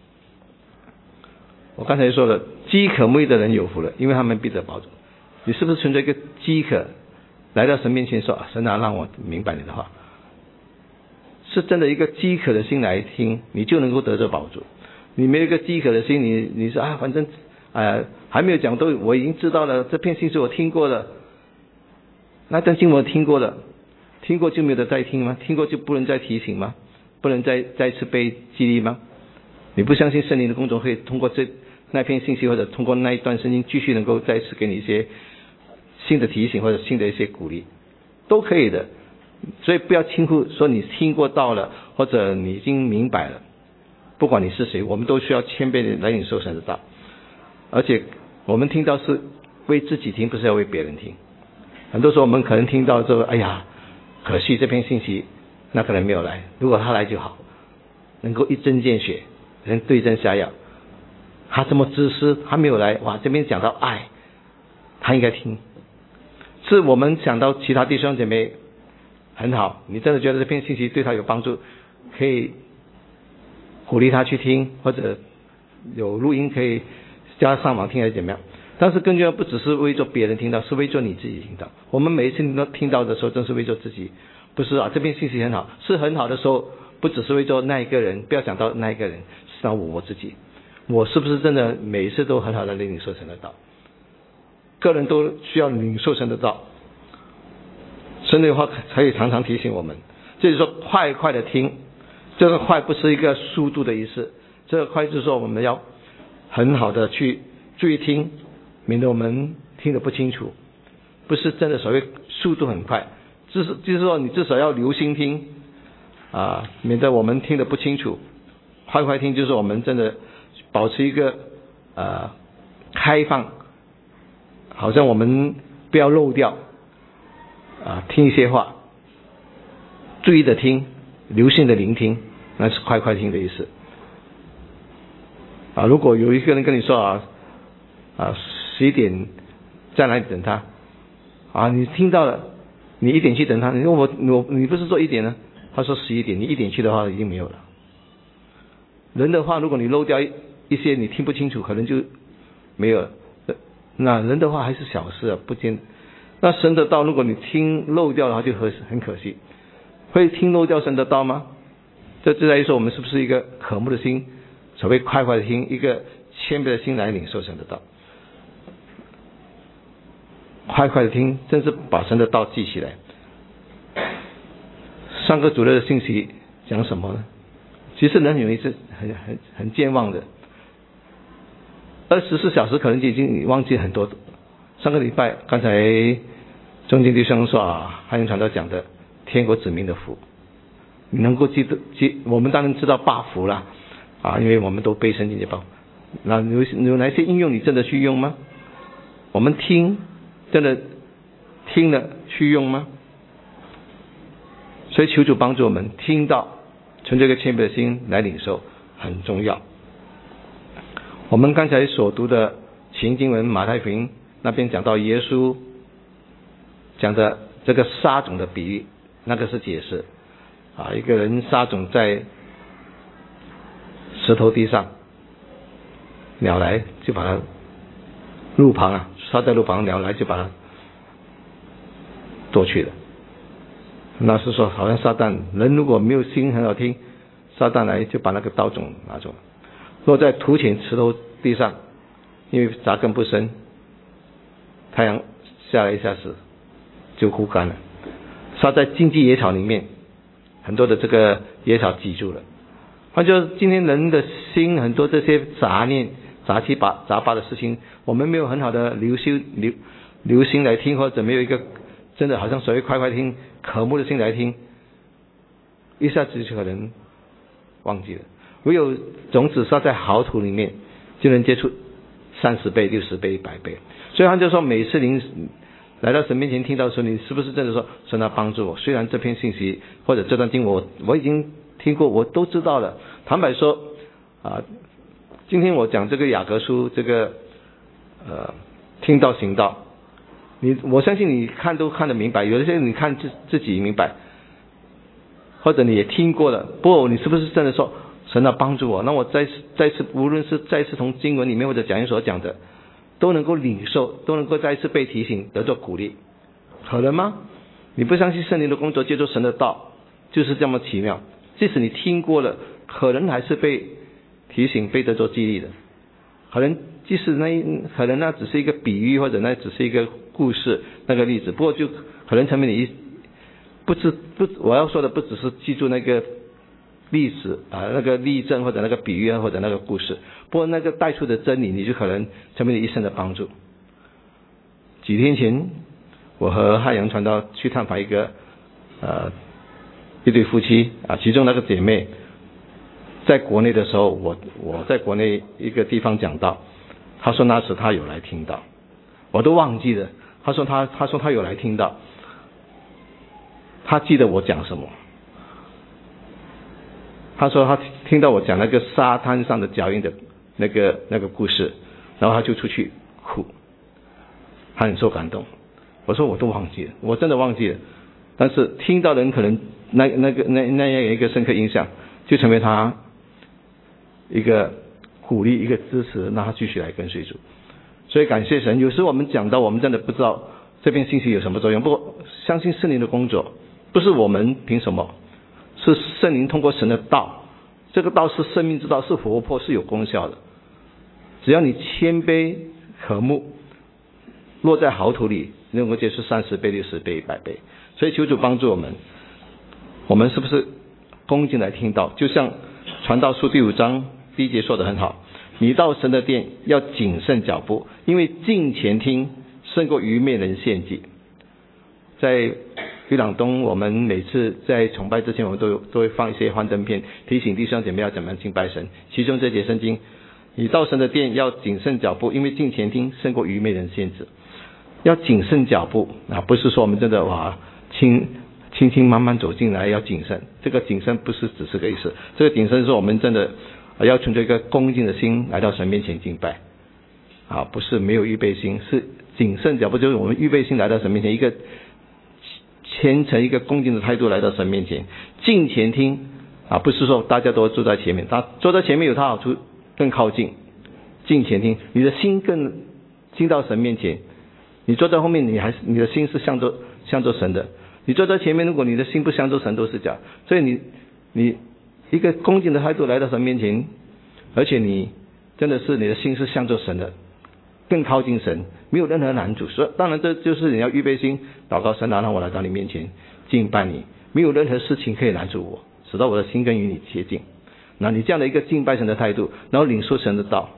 我刚才说了，饥渴慕义的人有福了，因为他们必得饱足。你是不是存着一个饥渴来到神面前说，啊，神啊，让我明白你的话，是真的一个饥渴的心来听，你就能够得着饱足。你没有一个饥渴的心，你你说啊，反正呃还没有讲都我已经知道了，这篇信息我听过了，那段经我听过了，听过就没有得再听吗？听过就不能再提醒吗？不能再再次被激励吗？你不相信圣灵的工作会通过这那篇信息或者通过那一段圣经继续能够再次给你一些新的提醒或者新的一些鼓励，都可以的。所以不要轻忽说你听过道了，或者你已经明白了。不管你是谁，我们都需要谦卑的来领受神的道。而且我们听到是为自己听，不是要为别人听。很多时候我们可能听到之后，哎呀，可惜这篇信息那个人没有来，如果他来就好，能够一针见血，能对症下药。他这么自私，他没有来，哇，这边讲到爱，他应该听。是我们想到其他弟兄姐妹很好，你真的觉得这篇信息对他有帮助，可以鼓励他去听，或者有录音可以叫他上网听还是怎么样。但是更重要，不只是为做别人听到，是为做你自己听到。我们每一次都听到的时候，真是为做自己，不是啊，这篇信息很好，是很好的时候，不只是为做那一个人，不要想到那一个人，是到我自己，我是不是真的每一次都很好的领受神的道？个人都需要领受神的道，神的话可以常常提醒我们。就是说快快的听，这个快不是一个速度的意思，这个快就是说我们要很好的去注意听，免得我们听得不清楚。不是真的所谓速度很快，就是就是说你至少要留心听啊，免得我们听得不清楚。快快听就是我们真的保持一个呃开放，好像我们不要漏掉啊，听一些话，注意的听，留心的聆听，那是快快听的意思啊。如果有一个人跟你说啊啊十一点在哪里等他啊，你听到了，你一点去等他，你说我我你不是说一点呢？他说十一点，你一点去的话已经没有了。人的话，如果你漏掉一些你听不清楚，可能就没有了。那人的话还是小事啊，不见。那神的道，如果你听漏掉的话，就很很可惜。会听漏掉神的道吗？这就在于说，我们是不是一个渴慕的心，所谓快快的听，一个谦卑的心来领受神的道。快快的听，真是把神的道记起来。上个主日的信息讲什么呢？其实人有一次很很很健忘的，二十四小时可能就已经忘记很多。上个礼拜刚才中间弟兄说啊，汉语传道讲的天国子民的福，你能够记得记，我们当然知道八福啦啊，因为我们都背圣经的报。那有有哪些应用你真的去用吗？我们听真的听了去用吗？所以求主帮助我们听到，存这个谦卑的心来领受很重要。我们刚才所读的情经文马太福音那边讲到耶稣讲的这个撒种的比喻，那个是解释啊，一个人撒种在石头地上，鸟来就把它路旁啊，撒在路旁，鸟来就把它夺去了。那是说好像撒旦，人如果没有心很好听，撒旦来就把那个稻种拿走，落在土浅石头地上，因为扎根不深，太阳下来一下子就枯干了。撒在荆棘野草里面，很多的这个野草挤住了。那就是今天人的心很多这些杂念杂七八杂八的事情，我们没有很好的留心留留心来听，或者没有一个真的好像所谓快快听渴慕的心来听，一下子就可能忘记了。唯有种子撒在好土里面，就能结出三十倍、六十倍、一百倍。所以他就说，每次领来到神面前听到的时候，你是不是真的说神啊帮助我？虽然这篇信息或者这段经我我已经听过，我都知道了。坦白说啊，今天我讲这个雅各书，这个呃听到行道，你我相信你看都看得明白，有些你看自自己明白，或者你也听过了。不过你是不是真的说神啊帮助我？那我再次再次无论是再次从经文里面或者讲义所讲的，都能够领受，都能够再一次被提醒，得到鼓励，可能吗？你不相信圣灵的工作，借助神的道，就是这么奇妙。即使你听过了，可能还是被提醒，被得到激励的。可能即使那可能那只是一个比喻，或者那只是一个故事，那个例子。不过就可能成为你一不知不，我要说的不只是记住那个历史啊，那个例证或者那个比喻或者那个故事，不过那个带出的真理，你就可能成为你一生的帮助。几天前，我和汉阳传道去探访一个呃一对夫妻啊，其中那个姐妹在国内的时候，我我在国内一个地方讲道，她说那时她有来听到，我都忘记了。她说她她说她有来听到，她记得我讲什么。他说他听到我讲那个沙滩上的脚印的那个那个故事，然后他就出去哭，他很受感动。我说我都忘记了，我真的忘记了。但是听到的人可能那那个那那样有一个深刻印象，就成为他一个鼓励，一个支持，让他继续来跟随主。所以感谢神。有时我们讲到我们真的不知道这篇信息有什么作用，不过相信圣灵的工作，不是我们凭什么，是圣灵通过神的道，这个道是生命之道，是活泼，是有功效的。只要你谦卑和睦，落在好土里，能够结出三十倍、六十倍、一百倍。所以求主帮助我们，我们是不是恭敬来听道？就像传道书第五章第一节说得很好，你到神的殿要谨慎脚步，因为近前听胜过愚昧人献祭。在伊朗东，我们每次在崇拜之前，我们都有都会放一些幻灯片，提醒弟兄姐妹要怎么样敬拜神。其中这节圣经，你到神的殿要谨慎脚步，因为近前听胜过愚昧人献祭。要谨慎脚步啊，不是说我们真的哇轻轻轻慢慢走进来要谨慎，这个谨慎不是只是个意思，这个谨慎是我们真的要存着一个恭敬的心来到神面前敬拜啊，不是没有预备心，是谨慎脚步，就是我们预备心来到神面前，一个虔诚一个恭敬的态度来到神面前。近前听啊，不是说大家都坐在前面，他坐在前面有他好处，更靠近。近前听，你的心更进到神面前。你坐在后面，你还是你的心是向着向着神的。你坐在前面，如果你的心不向着神，都是假。所以你你一个恭敬的态度来到神面前，而且你真的是你的心是向着神的，更靠近神，没有任何难阻。所以当然这就是你要预备心祷告神啊，让我来到你面前敬拜你，没有任何事情可以拦住我，使到我的心跟与你接近。那你这样的一个敬拜神的态度，然后领受神的道。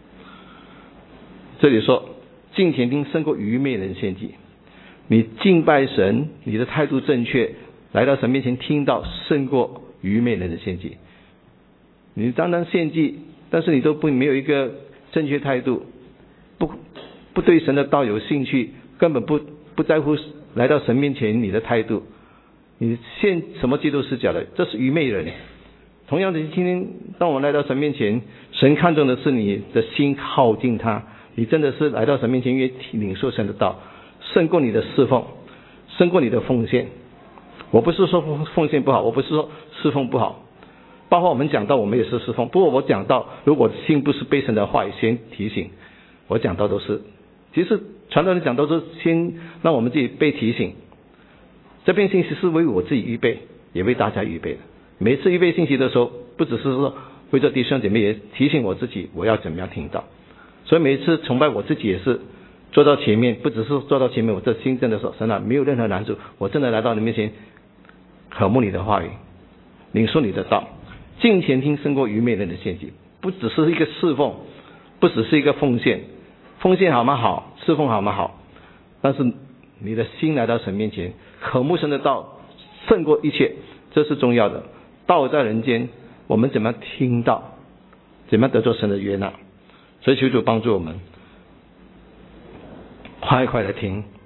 这里说近前听胜过愚昧人献祭，你敬拜神，你的态度正确，来到神面前听到胜过愚昧人的献祭。你单单献祭，但是你都不没有一个正确态度，不不对神的道有兴趣，根本不不在乎来到神面前你的态度，你献什么祭都是假的，这是愚昧人。同样的，今天当我们来到神面前，神看重的是你的心靠近他，你真的是来到神面前因为领受神的道，胜过你的侍奉，胜过你的奉献。我不是说奉献不好，我不是说侍奉不好，包括我们讲到我们也是侍奉。不过我讲到如果心不是被神的话语先提醒，我讲到都是，其实传道人讲到都是先让我们自己被提醒。这篇信息是为我自己预备，也为大家预备的。每次预备信息的时候，不只是说为这弟兄姐妹，也提醒我自己我要怎么样听到。所以每一次崇拜我自己也是坐到前面，不只是坐到前面，我这心真的说神啊，没有任何难处，我真的来到你面前渴慕你的话语，领受你的道，近前听胜过愚昧人的献祭。不只是一个侍奉，不只是一个奉献，奉献好吗好，侍奉好吗好，但是你的心来到神面前，渴慕神的道胜过一切，这是重要的。道在人间，我们怎么听到，怎么得着神的悦纳。所以求主帮助我们快快的听，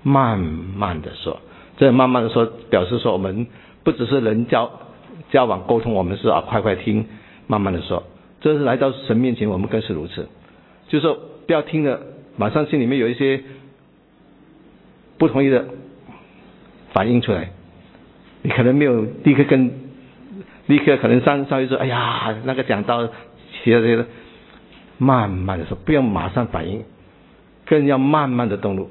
慢慢的说。这慢慢的说表示说我们不只是人交交往沟通，我们是啊快快听，慢慢的说。这是来到神面前我们更是如此，就是说不要听了马上心里面有一些不同意的反应出来，你可能没有立刻跟立刻可能上上去说，哎呀那个讲道其他这些，慢慢的说，不要马上反应，更要慢慢的动怒。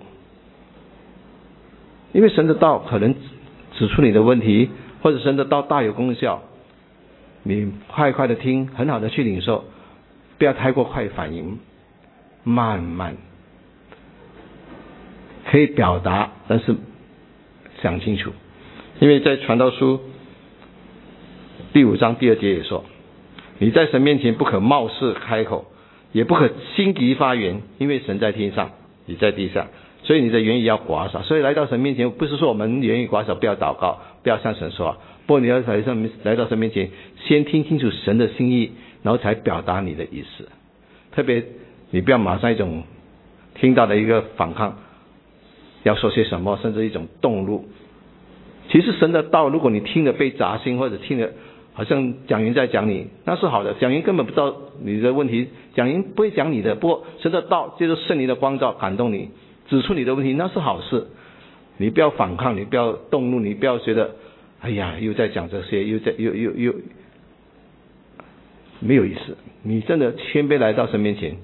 因为神的道可能指出你的问题，或者神的道大有功效，你快快的听，很好的去领受，不要太过快反应，慢慢可以表达，但是想清楚。因为在传道书第五章第二节也说，你在神面前不可冒失开口，也不可心急发言，因为神在天上，你在地上，所以你的言语要寡少。所以来到神面前，不是说我们言语寡少不要祷告，不要向神说话，不过你要来上来到神面前，先听清楚神的心意，然后才表达你的意思。特别你不要马上一种听到的一个反抗，要说些什么，甚至一种动怒。其实神的道，如果你听了被扎心，或者听了好像讲员在讲你，那是好的，讲员根本不知道你的问题，讲员不会讲你的。不过神的道借着圣灵的光照感动你，指出你的问题，那是好事。你不要反抗，你不要动怒，你不要觉得哎呀又在讲这些，又在又又又没有意思。你真的谦卑来到神面前，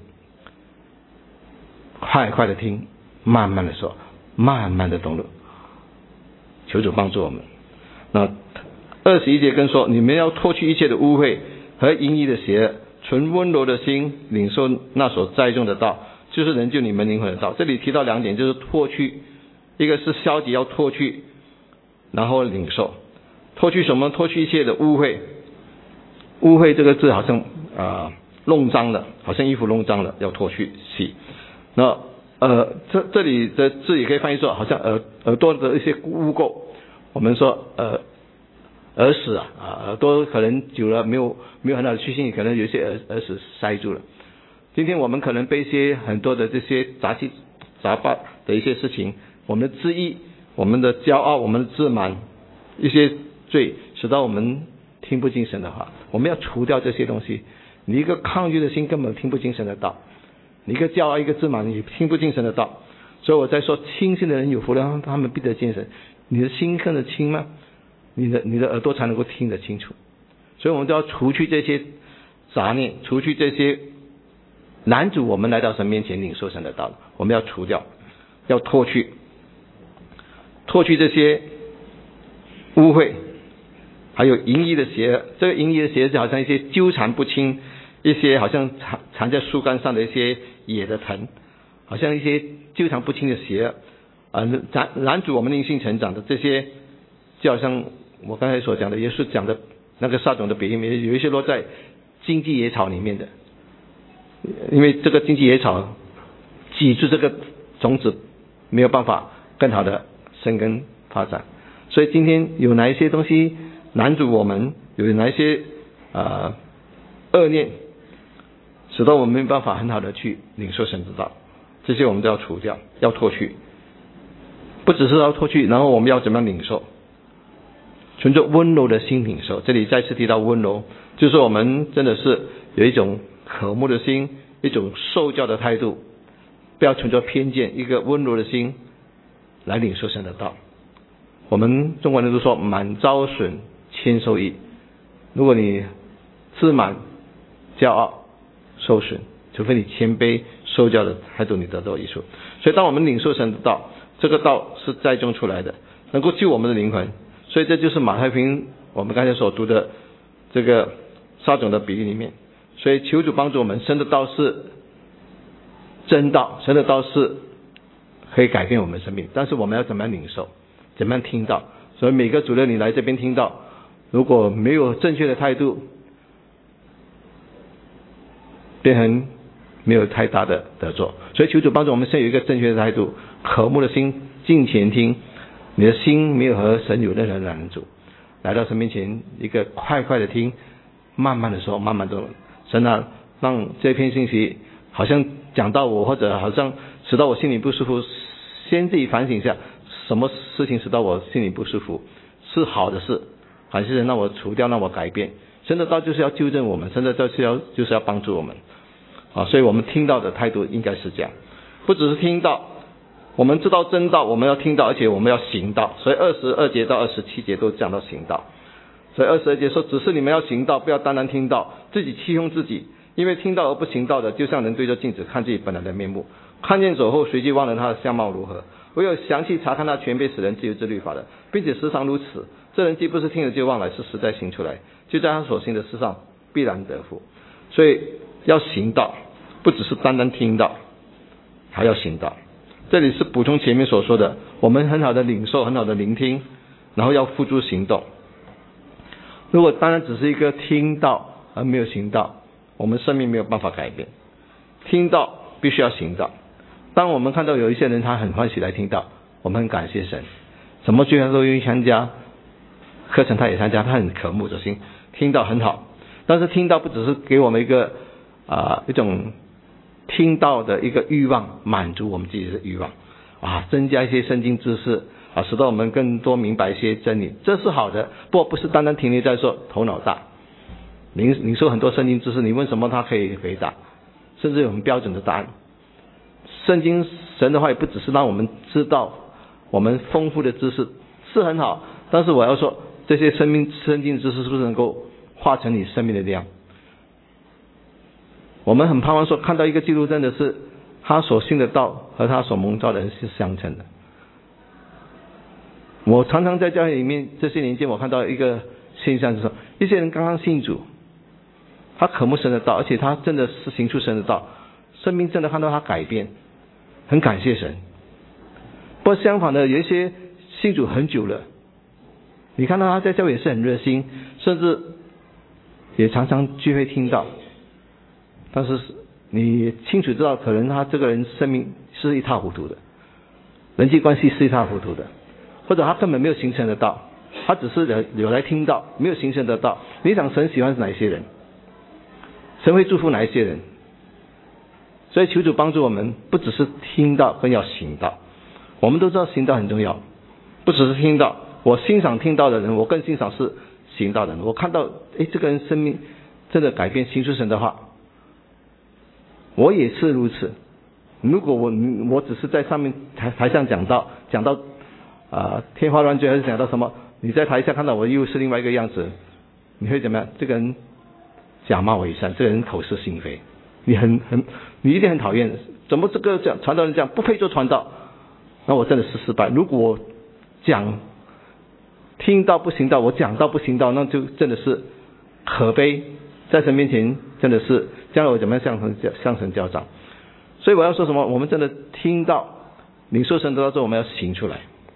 快快的听，慢慢的说，慢慢的动怒，求主帮助我们。那二十一节跟说，你们要脱去一切的污秽和淫逸的邪恶，存温柔的心领受那所栽种的道，就是能救你们灵魂的道。这里提到两点，就是脱去，一个是消极要脱去，然后领受。脱去什么？脱去一切的污秽。污秽这个字好像啊、呃、弄脏了，好像衣服弄脏了要脱去洗。那呃这这里的字也可以翻译说好像耳耳朵的一些污垢。我们说呃耳屎啊啊耳朵可能久了没有没有很好的去腥，可能有一些耳耳屎塞住了。今天我们可能被一些很多的这些杂七杂八的一些事情，我们的自义，我们的骄傲，我们的自满，一些罪使到我们听不进神的话。我们要除掉这些东西。你一个抗拒的心根本听不进神的道，你一个骄傲一个自满，你听不进神的道。所以我在说清心的人有福了，他们必得见神。你的心看得清吗？你的你的耳朵才能够听得清楚。所以我们都要除去这些杂念，除去这些拦阻我们来到神面前领受神的道，我们要除掉，要脱去脱去这些污秽，还有淫逸的邪恶。这个淫逸的邪恶就好像一些纠缠不清，一些好像缠缠在树干上的一些野的藤，好像一些纠缠不清的邪恶啊，拦拦阻我们灵性成长的这些，就好像我刚才所讲的，耶稣讲的那个撒种的比喻里面，有一些落在荆棘野草里面的，因为这个荆棘野草挤住这个种子，没有办法更好的生根发展。所以今天有哪一些东西拦阻我们，有哪一些呃恶念，使得我们没有办法很好的去领受神之道，这些我们都要除掉，要脱去。不只是要脱去，然后我们要怎么样领受？存着温柔的心领受。这里再次提到温柔，就是我们真的是有一种渴慕的心，一种受教的态度，不要存着偏见，一个温柔的心来领受神的道。我们中国人都说满招损，谦受益。如果你自满、骄傲、受损，除非你谦卑受教的态度，你得到益处。所以当我们领受神的道，这个道是栽种出来的，能够救我们的灵魂。所以这就是马太福音我们刚才所读的这个撒种的比喻里面。所以求主帮助我们，神的道是真道，神的道是可以改变我们生命，但是我们要怎么样领受，怎么样听到。所以每个主日你来这边听到，如果没有正确的态度，变成没有太大的得着。所以求主帮助我们现在有一个正确的态度，渴慕的心敬前听，你的心没有和神有任何的拦阻，来到神面前一个快快的听，慢慢的说，慢慢的神啊，让这篇信息好像讲到我，或者好像使到我心里不舒服， 先自己反省一下，什么事情使到我心里不舒服，是好的事，感谢神让我除掉，让我改变。神的道就是要纠正我们，神的道就是要就是要帮助我们啊，所以我们听到的态度应该是这样，不只是听到，我们知道真道，我们要听到，而且我们要行道。所以二十二节到二十七节都讲到行道。所以二十二节说，只是你们要行道，不要单单听到，自己欺哄自己，因为听到而不行道的，就像人对着镜子看自己本来的面目，看见走后随即忘了他的相貌如何。唯有详细查看他全备使人自由之律法的，并且时常如此，这人既不是听了就忘了，是实在行出来，就在他所行的事上必然得福。所以要行道，不只是单单听到，还要行道。这里是补充前面所说的，我们很好的领受，很好的聆听，然后要付诸行动。如果单单只是一个听到而没有行道，我们生命没有办法改变。听到必须要行道。当我们看到有一些人他很欢喜来听到，我们很感谢神，什么聚会都愿意参加，课程他也参加，他很渴慕的心，听到很好。但是听到不只是给我们一个啊、呃、一种听到的一个欲望，满足我们自己的欲望啊，增加一些圣经知识啊，使得我们更多明白一些真理，这是好的。不过不是单单停留在说头脑大，领领受很多圣经知识，你问什么他可以回答，甚至有很标准的答案。圣经神的话也不只是让我们知道我们丰富的知识是很好，但是我要说这些生命圣经知识是不是能够化成你生命的力量。我们很盼望说看到一个基督真的是他所信的道和他所蒙召的人是相称的。我常常在教会里面这些年间，我看到一个现象，就是说一些人刚刚信主，他渴慕神的道，而且他真的是行出神的道，生命真的看到他改变，很感谢神。不过相反的，有一些信主很久了，你看到他在教会也是很热心，甚至也常常聚会听到，但是你清楚知道可能他这个人生命是一塌糊涂的，人际关系是一塌糊涂的，或者他根本没有形成的道，他只是有来听到，没有形成的道。你想神喜欢哪一些人？神会祝福哪一些人？所以求主帮助我们，不只是听到，更要行道。我们都知道行道很重要，不只是听到，我欣赏听到的人，我更欣赏是行道的人。我看到诶这个人生命真的改变，行出神的话，我也是如此。如果我我只是在上面台台上讲到讲到啊、呃、天花乱坠，还是讲到什么，你在台下看到我又是另外一个样子，你会怎么样？这个人假冒伪善，这个人口是心非，你很很你一定很讨厌。怎么这个讲传道人这样不配做传道？那我真的是失败。如果我讲听到不行道，我讲到不行道，那就真的是可悲，在神面前真的是将来我怎么样向神向神交账。所以我要说什么？我们真的听到领受神的道之后，我们要行出来。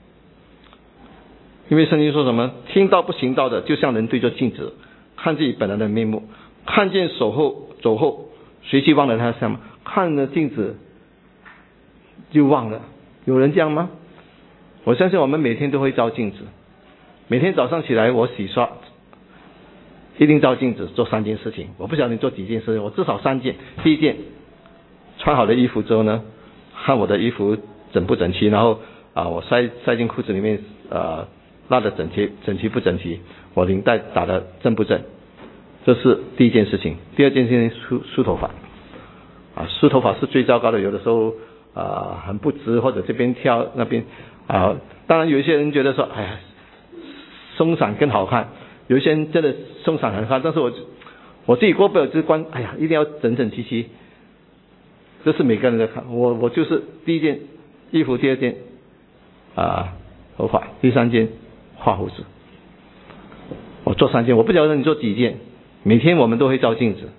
因为圣经说什么？听到不行道的，就像人对着镜子看自己本来的面目，看见手后走后，随即忘了他的相貌。看了镜子就忘了，有人这样吗？我相信我们每天都会照镜子，每天早上起来我洗刷，一定照镜子做三件事情。我不晓得你做几件事情，我至少三件。第一件，穿好的衣服之后呢，看我的衣服整不整齐，然后啊，我塞塞进裤子里面，呃，拉的整齐整齐不整齐，我领带打的正不正，这是第一件事情。第二件事情，梳梳头发，啊，梳头发是最糟糕的，有的时候啊很不直，或者这边跳那边啊，当然有一些人觉得说，哎呀，松散更好看，有一些人真的松散很好看，但是我我自己过不了这关，哎呀，一定要整整齐齐。这是每个人在看，我我就是第一件衣服，第二件啊头发，第三件画胡子。我做三件，我不晓得你做几件。每天我们都会照镜子，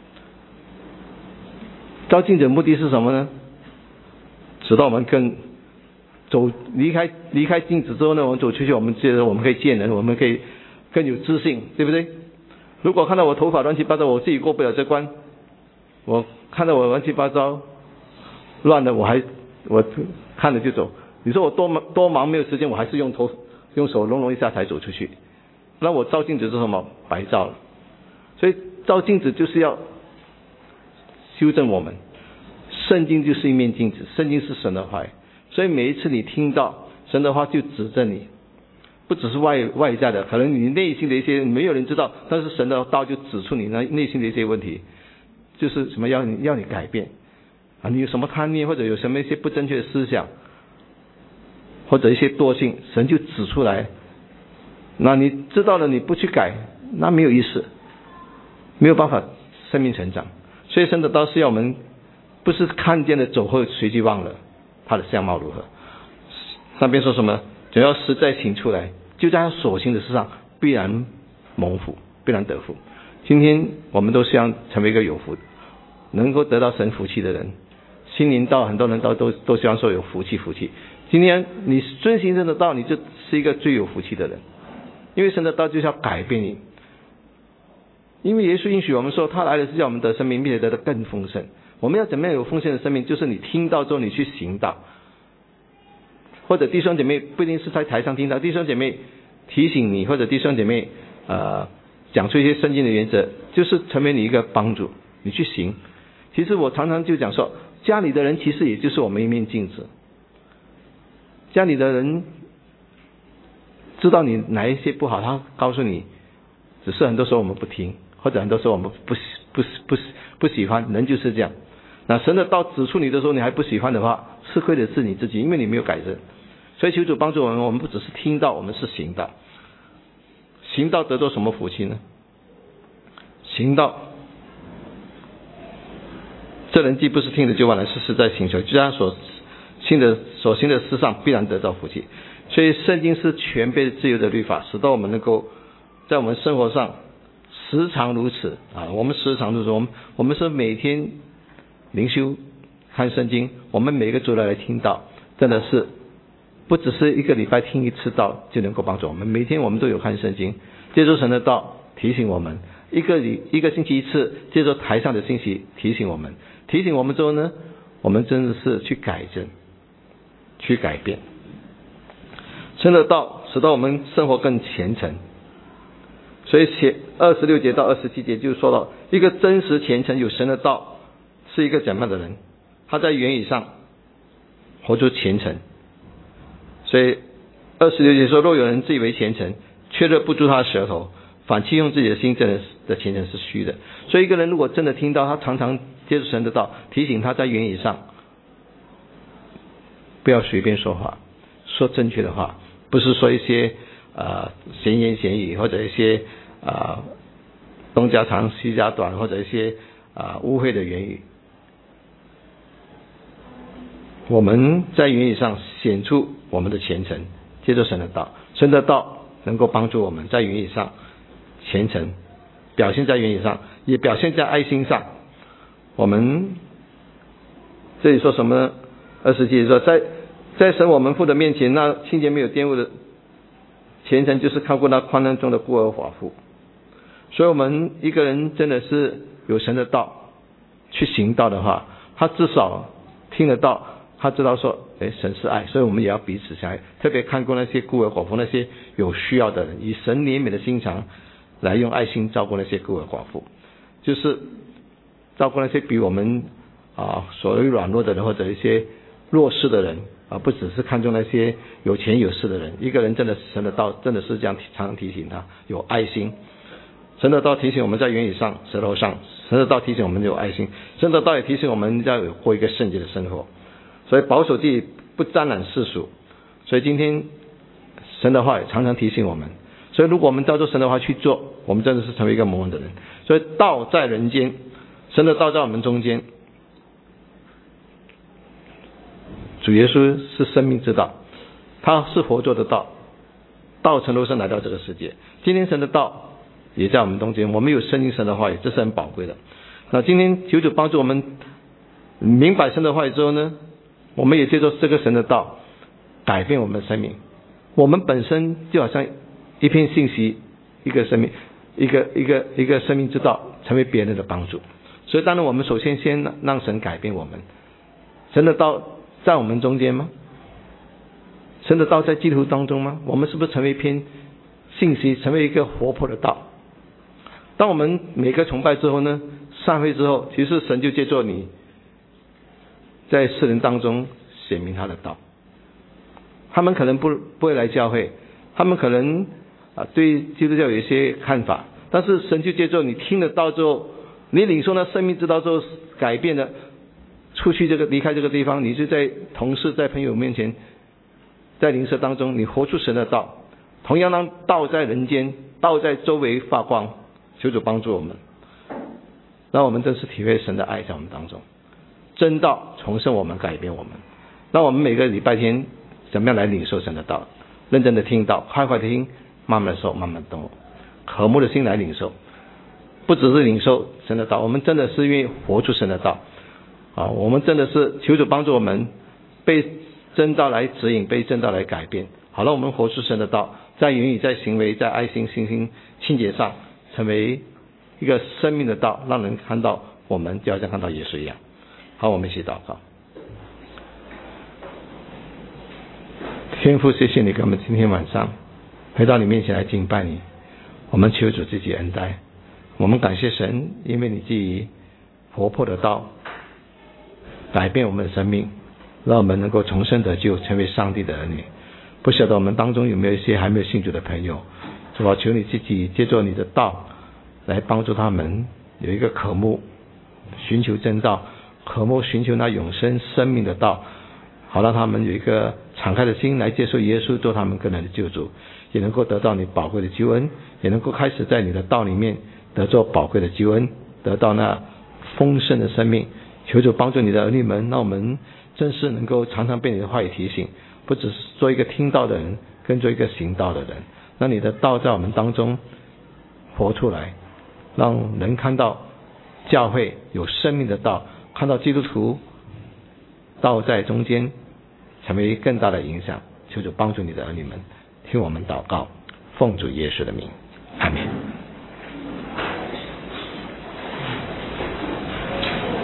照镜子的目的是什么呢？使到我们更走离开离开镜子之后呢，我们走出去，我们觉得我们可以见人，我们可以更有自信，对不对？如果看到我头发乱七八糟，我自己过不了这关，我看到我乱七八糟乱的，我还我看着就走。你说我多忙多忙没有时间，我还是用头用手弄弄一下才走出去。那我照镜子是什么？白照了。所以照镜子就是要修正我们。圣经就是一面镜子，圣经是神的话语， 所以每一次你听到神的话就指正你，不只是外外在的，可能你内心的一些没有人知道，但是神的道就指出你那内心的一些问题，就是什么要你要你改变啊，你有什么贪念或者有什么一些不正确的思想，或者一些惰性，神就指出来。那你知道了你不去改，那没有意思，没有办法生命成长。所以神的道是要我们不是看见了走后随即忘了他的相貌如何。上边说什么？只要实在行出来，就在他所行的事上必然蒙福，必然得福。今天我们都希望成为一个有福的，能够得到神福气的人。心灵道很多人都都都希望说有福气福气。今天你遵行神的道，你就是一个最有福气的人，因为神的道就是要改变你。因为耶稣应许我们说，他来的是叫我们得生命，并且得的更丰盛。我们要怎么样有丰盛的生命？就是你听到之后，你去行道。或者弟兄姐妹不一定是在台上听到，弟兄姐妹提醒你，或者弟兄姐妹呃讲出一些圣经的原则，就是成为你一个帮助，你去行。其实我常常就讲说，家里的人其实也就是我们一面镜子。家里的人知道你哪一些不好，他告诉你，只是很多时候我们不听，或者很多时候我们不不不不喜欢，人就是这样。那神的道指出你的时候，你还不喜欢的话，吃亏的是你自己，因为你没有改正。所以求主帮助我们，我们不只是听到，我们是行道。行道得到什么福气呢？行道，这人既不是听的就忘了，是实在行求，就他所行的所行的事上必然得到福气。所以圣经是全备自由的律法，使到我们能够在我们生活上时常如此啊！我们时常如此，我们我们是每天灵修看圣经，我们每个主日来听道，真的是不只是一个礼拜听一次道就能够帮助我们，每天我们都有看圣经，接受神的道提醒我们，一个礼一个星期一次接受台上的信息提醒我们，提醒我们之后呢，我们真的是去改正，去改变。神的道使到我们生活更虔诚，所以写二十六节到二十七节就说到，一个真实虔诚有神的道是一个怎么样的人？他在言语上活出虔诚。所以二十六节说，若有人自以为虔诚，却勒不住他的舌头，反弃用自己的心，这人的虔诚是虚的。所以一个人如果真的听到，他常常接触神的道，提醒他在言语上不要随便说话，说正确的话，不是说一些呃闲言闲语，或者一些呃东家长西家短，或者一些啊、呃、污秽的言语。我们在言语上显出我们的虔诚，接受神的道，神的道能够帮助我们在言语上虔诚，表现在言语上，也表现在爱心上。我们这里说什么呢？二十节说，在在神我们父的面前，那清洁没有玷污的虔诚，就是靠过那宽难中的孤儿寡妇。所以我们一个人真的是有神的道去行道的话，他至少听得到，他知道说，哎，神是爱，所以我们也要彼此相爱。特别看过那些孤儿寡妇，那些有需要的人，以神怜悯的心肠来用爱心照顾那些孤儿寡妇，就是照顾那些比我们啊所谓软弱的人，或者一些弱势的人啊，不只是看重那些有钱有势的人。一个人真的神的道真的是这样常常提醒他有爱心。神的道提醒我们在言语上舌头上，神的道提醒我们有爱心，神的道也提醒我们要有过一个圣洁的生活。所以保守自己不沾染世俗。所以今天神的话也常常提醒我们，所以如果我们照着神的话去做，我们真的是成为一个蒙恩的人。所以道在人间，神的道在我们中间。主耶稣是生命之道，他是活着的道，道成肉身来到这个世界。今天神的道也在我们中间，我们有圣经神的话语，这是很宝贵的。那今天求主帮助我们明白神的话语之后呢，我们也借助这个神的道改变我们的生命。我们本身就好像一片信息，一个生命，一个一个一个生命之道，成为别人的帮助。所以当然我们首先先让神改变我们。神的道在我们中间吗？神的道在基督徒当中吗？我们是不是成为一篇信息，成为一个活泼的道？当我们每个崇拜之后呢，散会之后，其实神就借助你在世人当中显明他的道。 他们可能不不会来教会，他们可能啊对基督教有一些看法，但是神就接受你听了道之后，你领受那生命之道之后改变了，出去这个离开这个地方，你就在同事在朋友面前，在灵舍当中，你活出神的道，同样让道在人间，道在周围发光。求主帮助我们，让我们真是体会神的爱在我们当中，真道重生我们，改变我们。让我们每个礼拜天怎么样来领受神的道，认真的听道，快快的听，慢慢的受，慢慢的懂，和睦的心来领受。不只是领受神的道，我们真的是愿意活出神的道啊！我们真的是求主帮助我们被真道来指引，被真道来改变。好了，我们活出神的道，在言语、在行为、在爱心、信心、清洁上，成为一个生命的道，让人看到我们就好像看到耶稣一样。好，我们一起祷告。天父，谢谢你给我们今天晚上回到你面前来敬拜你，我们求主自己恩待。我们感谢神，因为你基于活泼的道改变我们的生命，让我们能够重生得救，成为上帝的儿女。不晓得我们当中有没有一些还没有信主的朋友，主啊，求你自己借着你的道来帮助他们有一个渴慕寻求真道，渴慕寻求那永生生命的道，好让他们有一个敞开的心来接受耶稣做他们个人的救主，也能够得到你宝贵的救恩，也能够开始在你的道里面得到宝贵的救恩，得到那丰盛的生命。求主帮助你的儿女们，让我们真是能够常常被你的话语提醒，不只是做一个听道的人，更做一个行道的人，让你的道在我们当中活出来，让人看到教会有生命的道，看到基督徒道在中间，成为更大的影响。求主帮助你的儿女们，听我们祷告，奉主耶稣的名，阿们。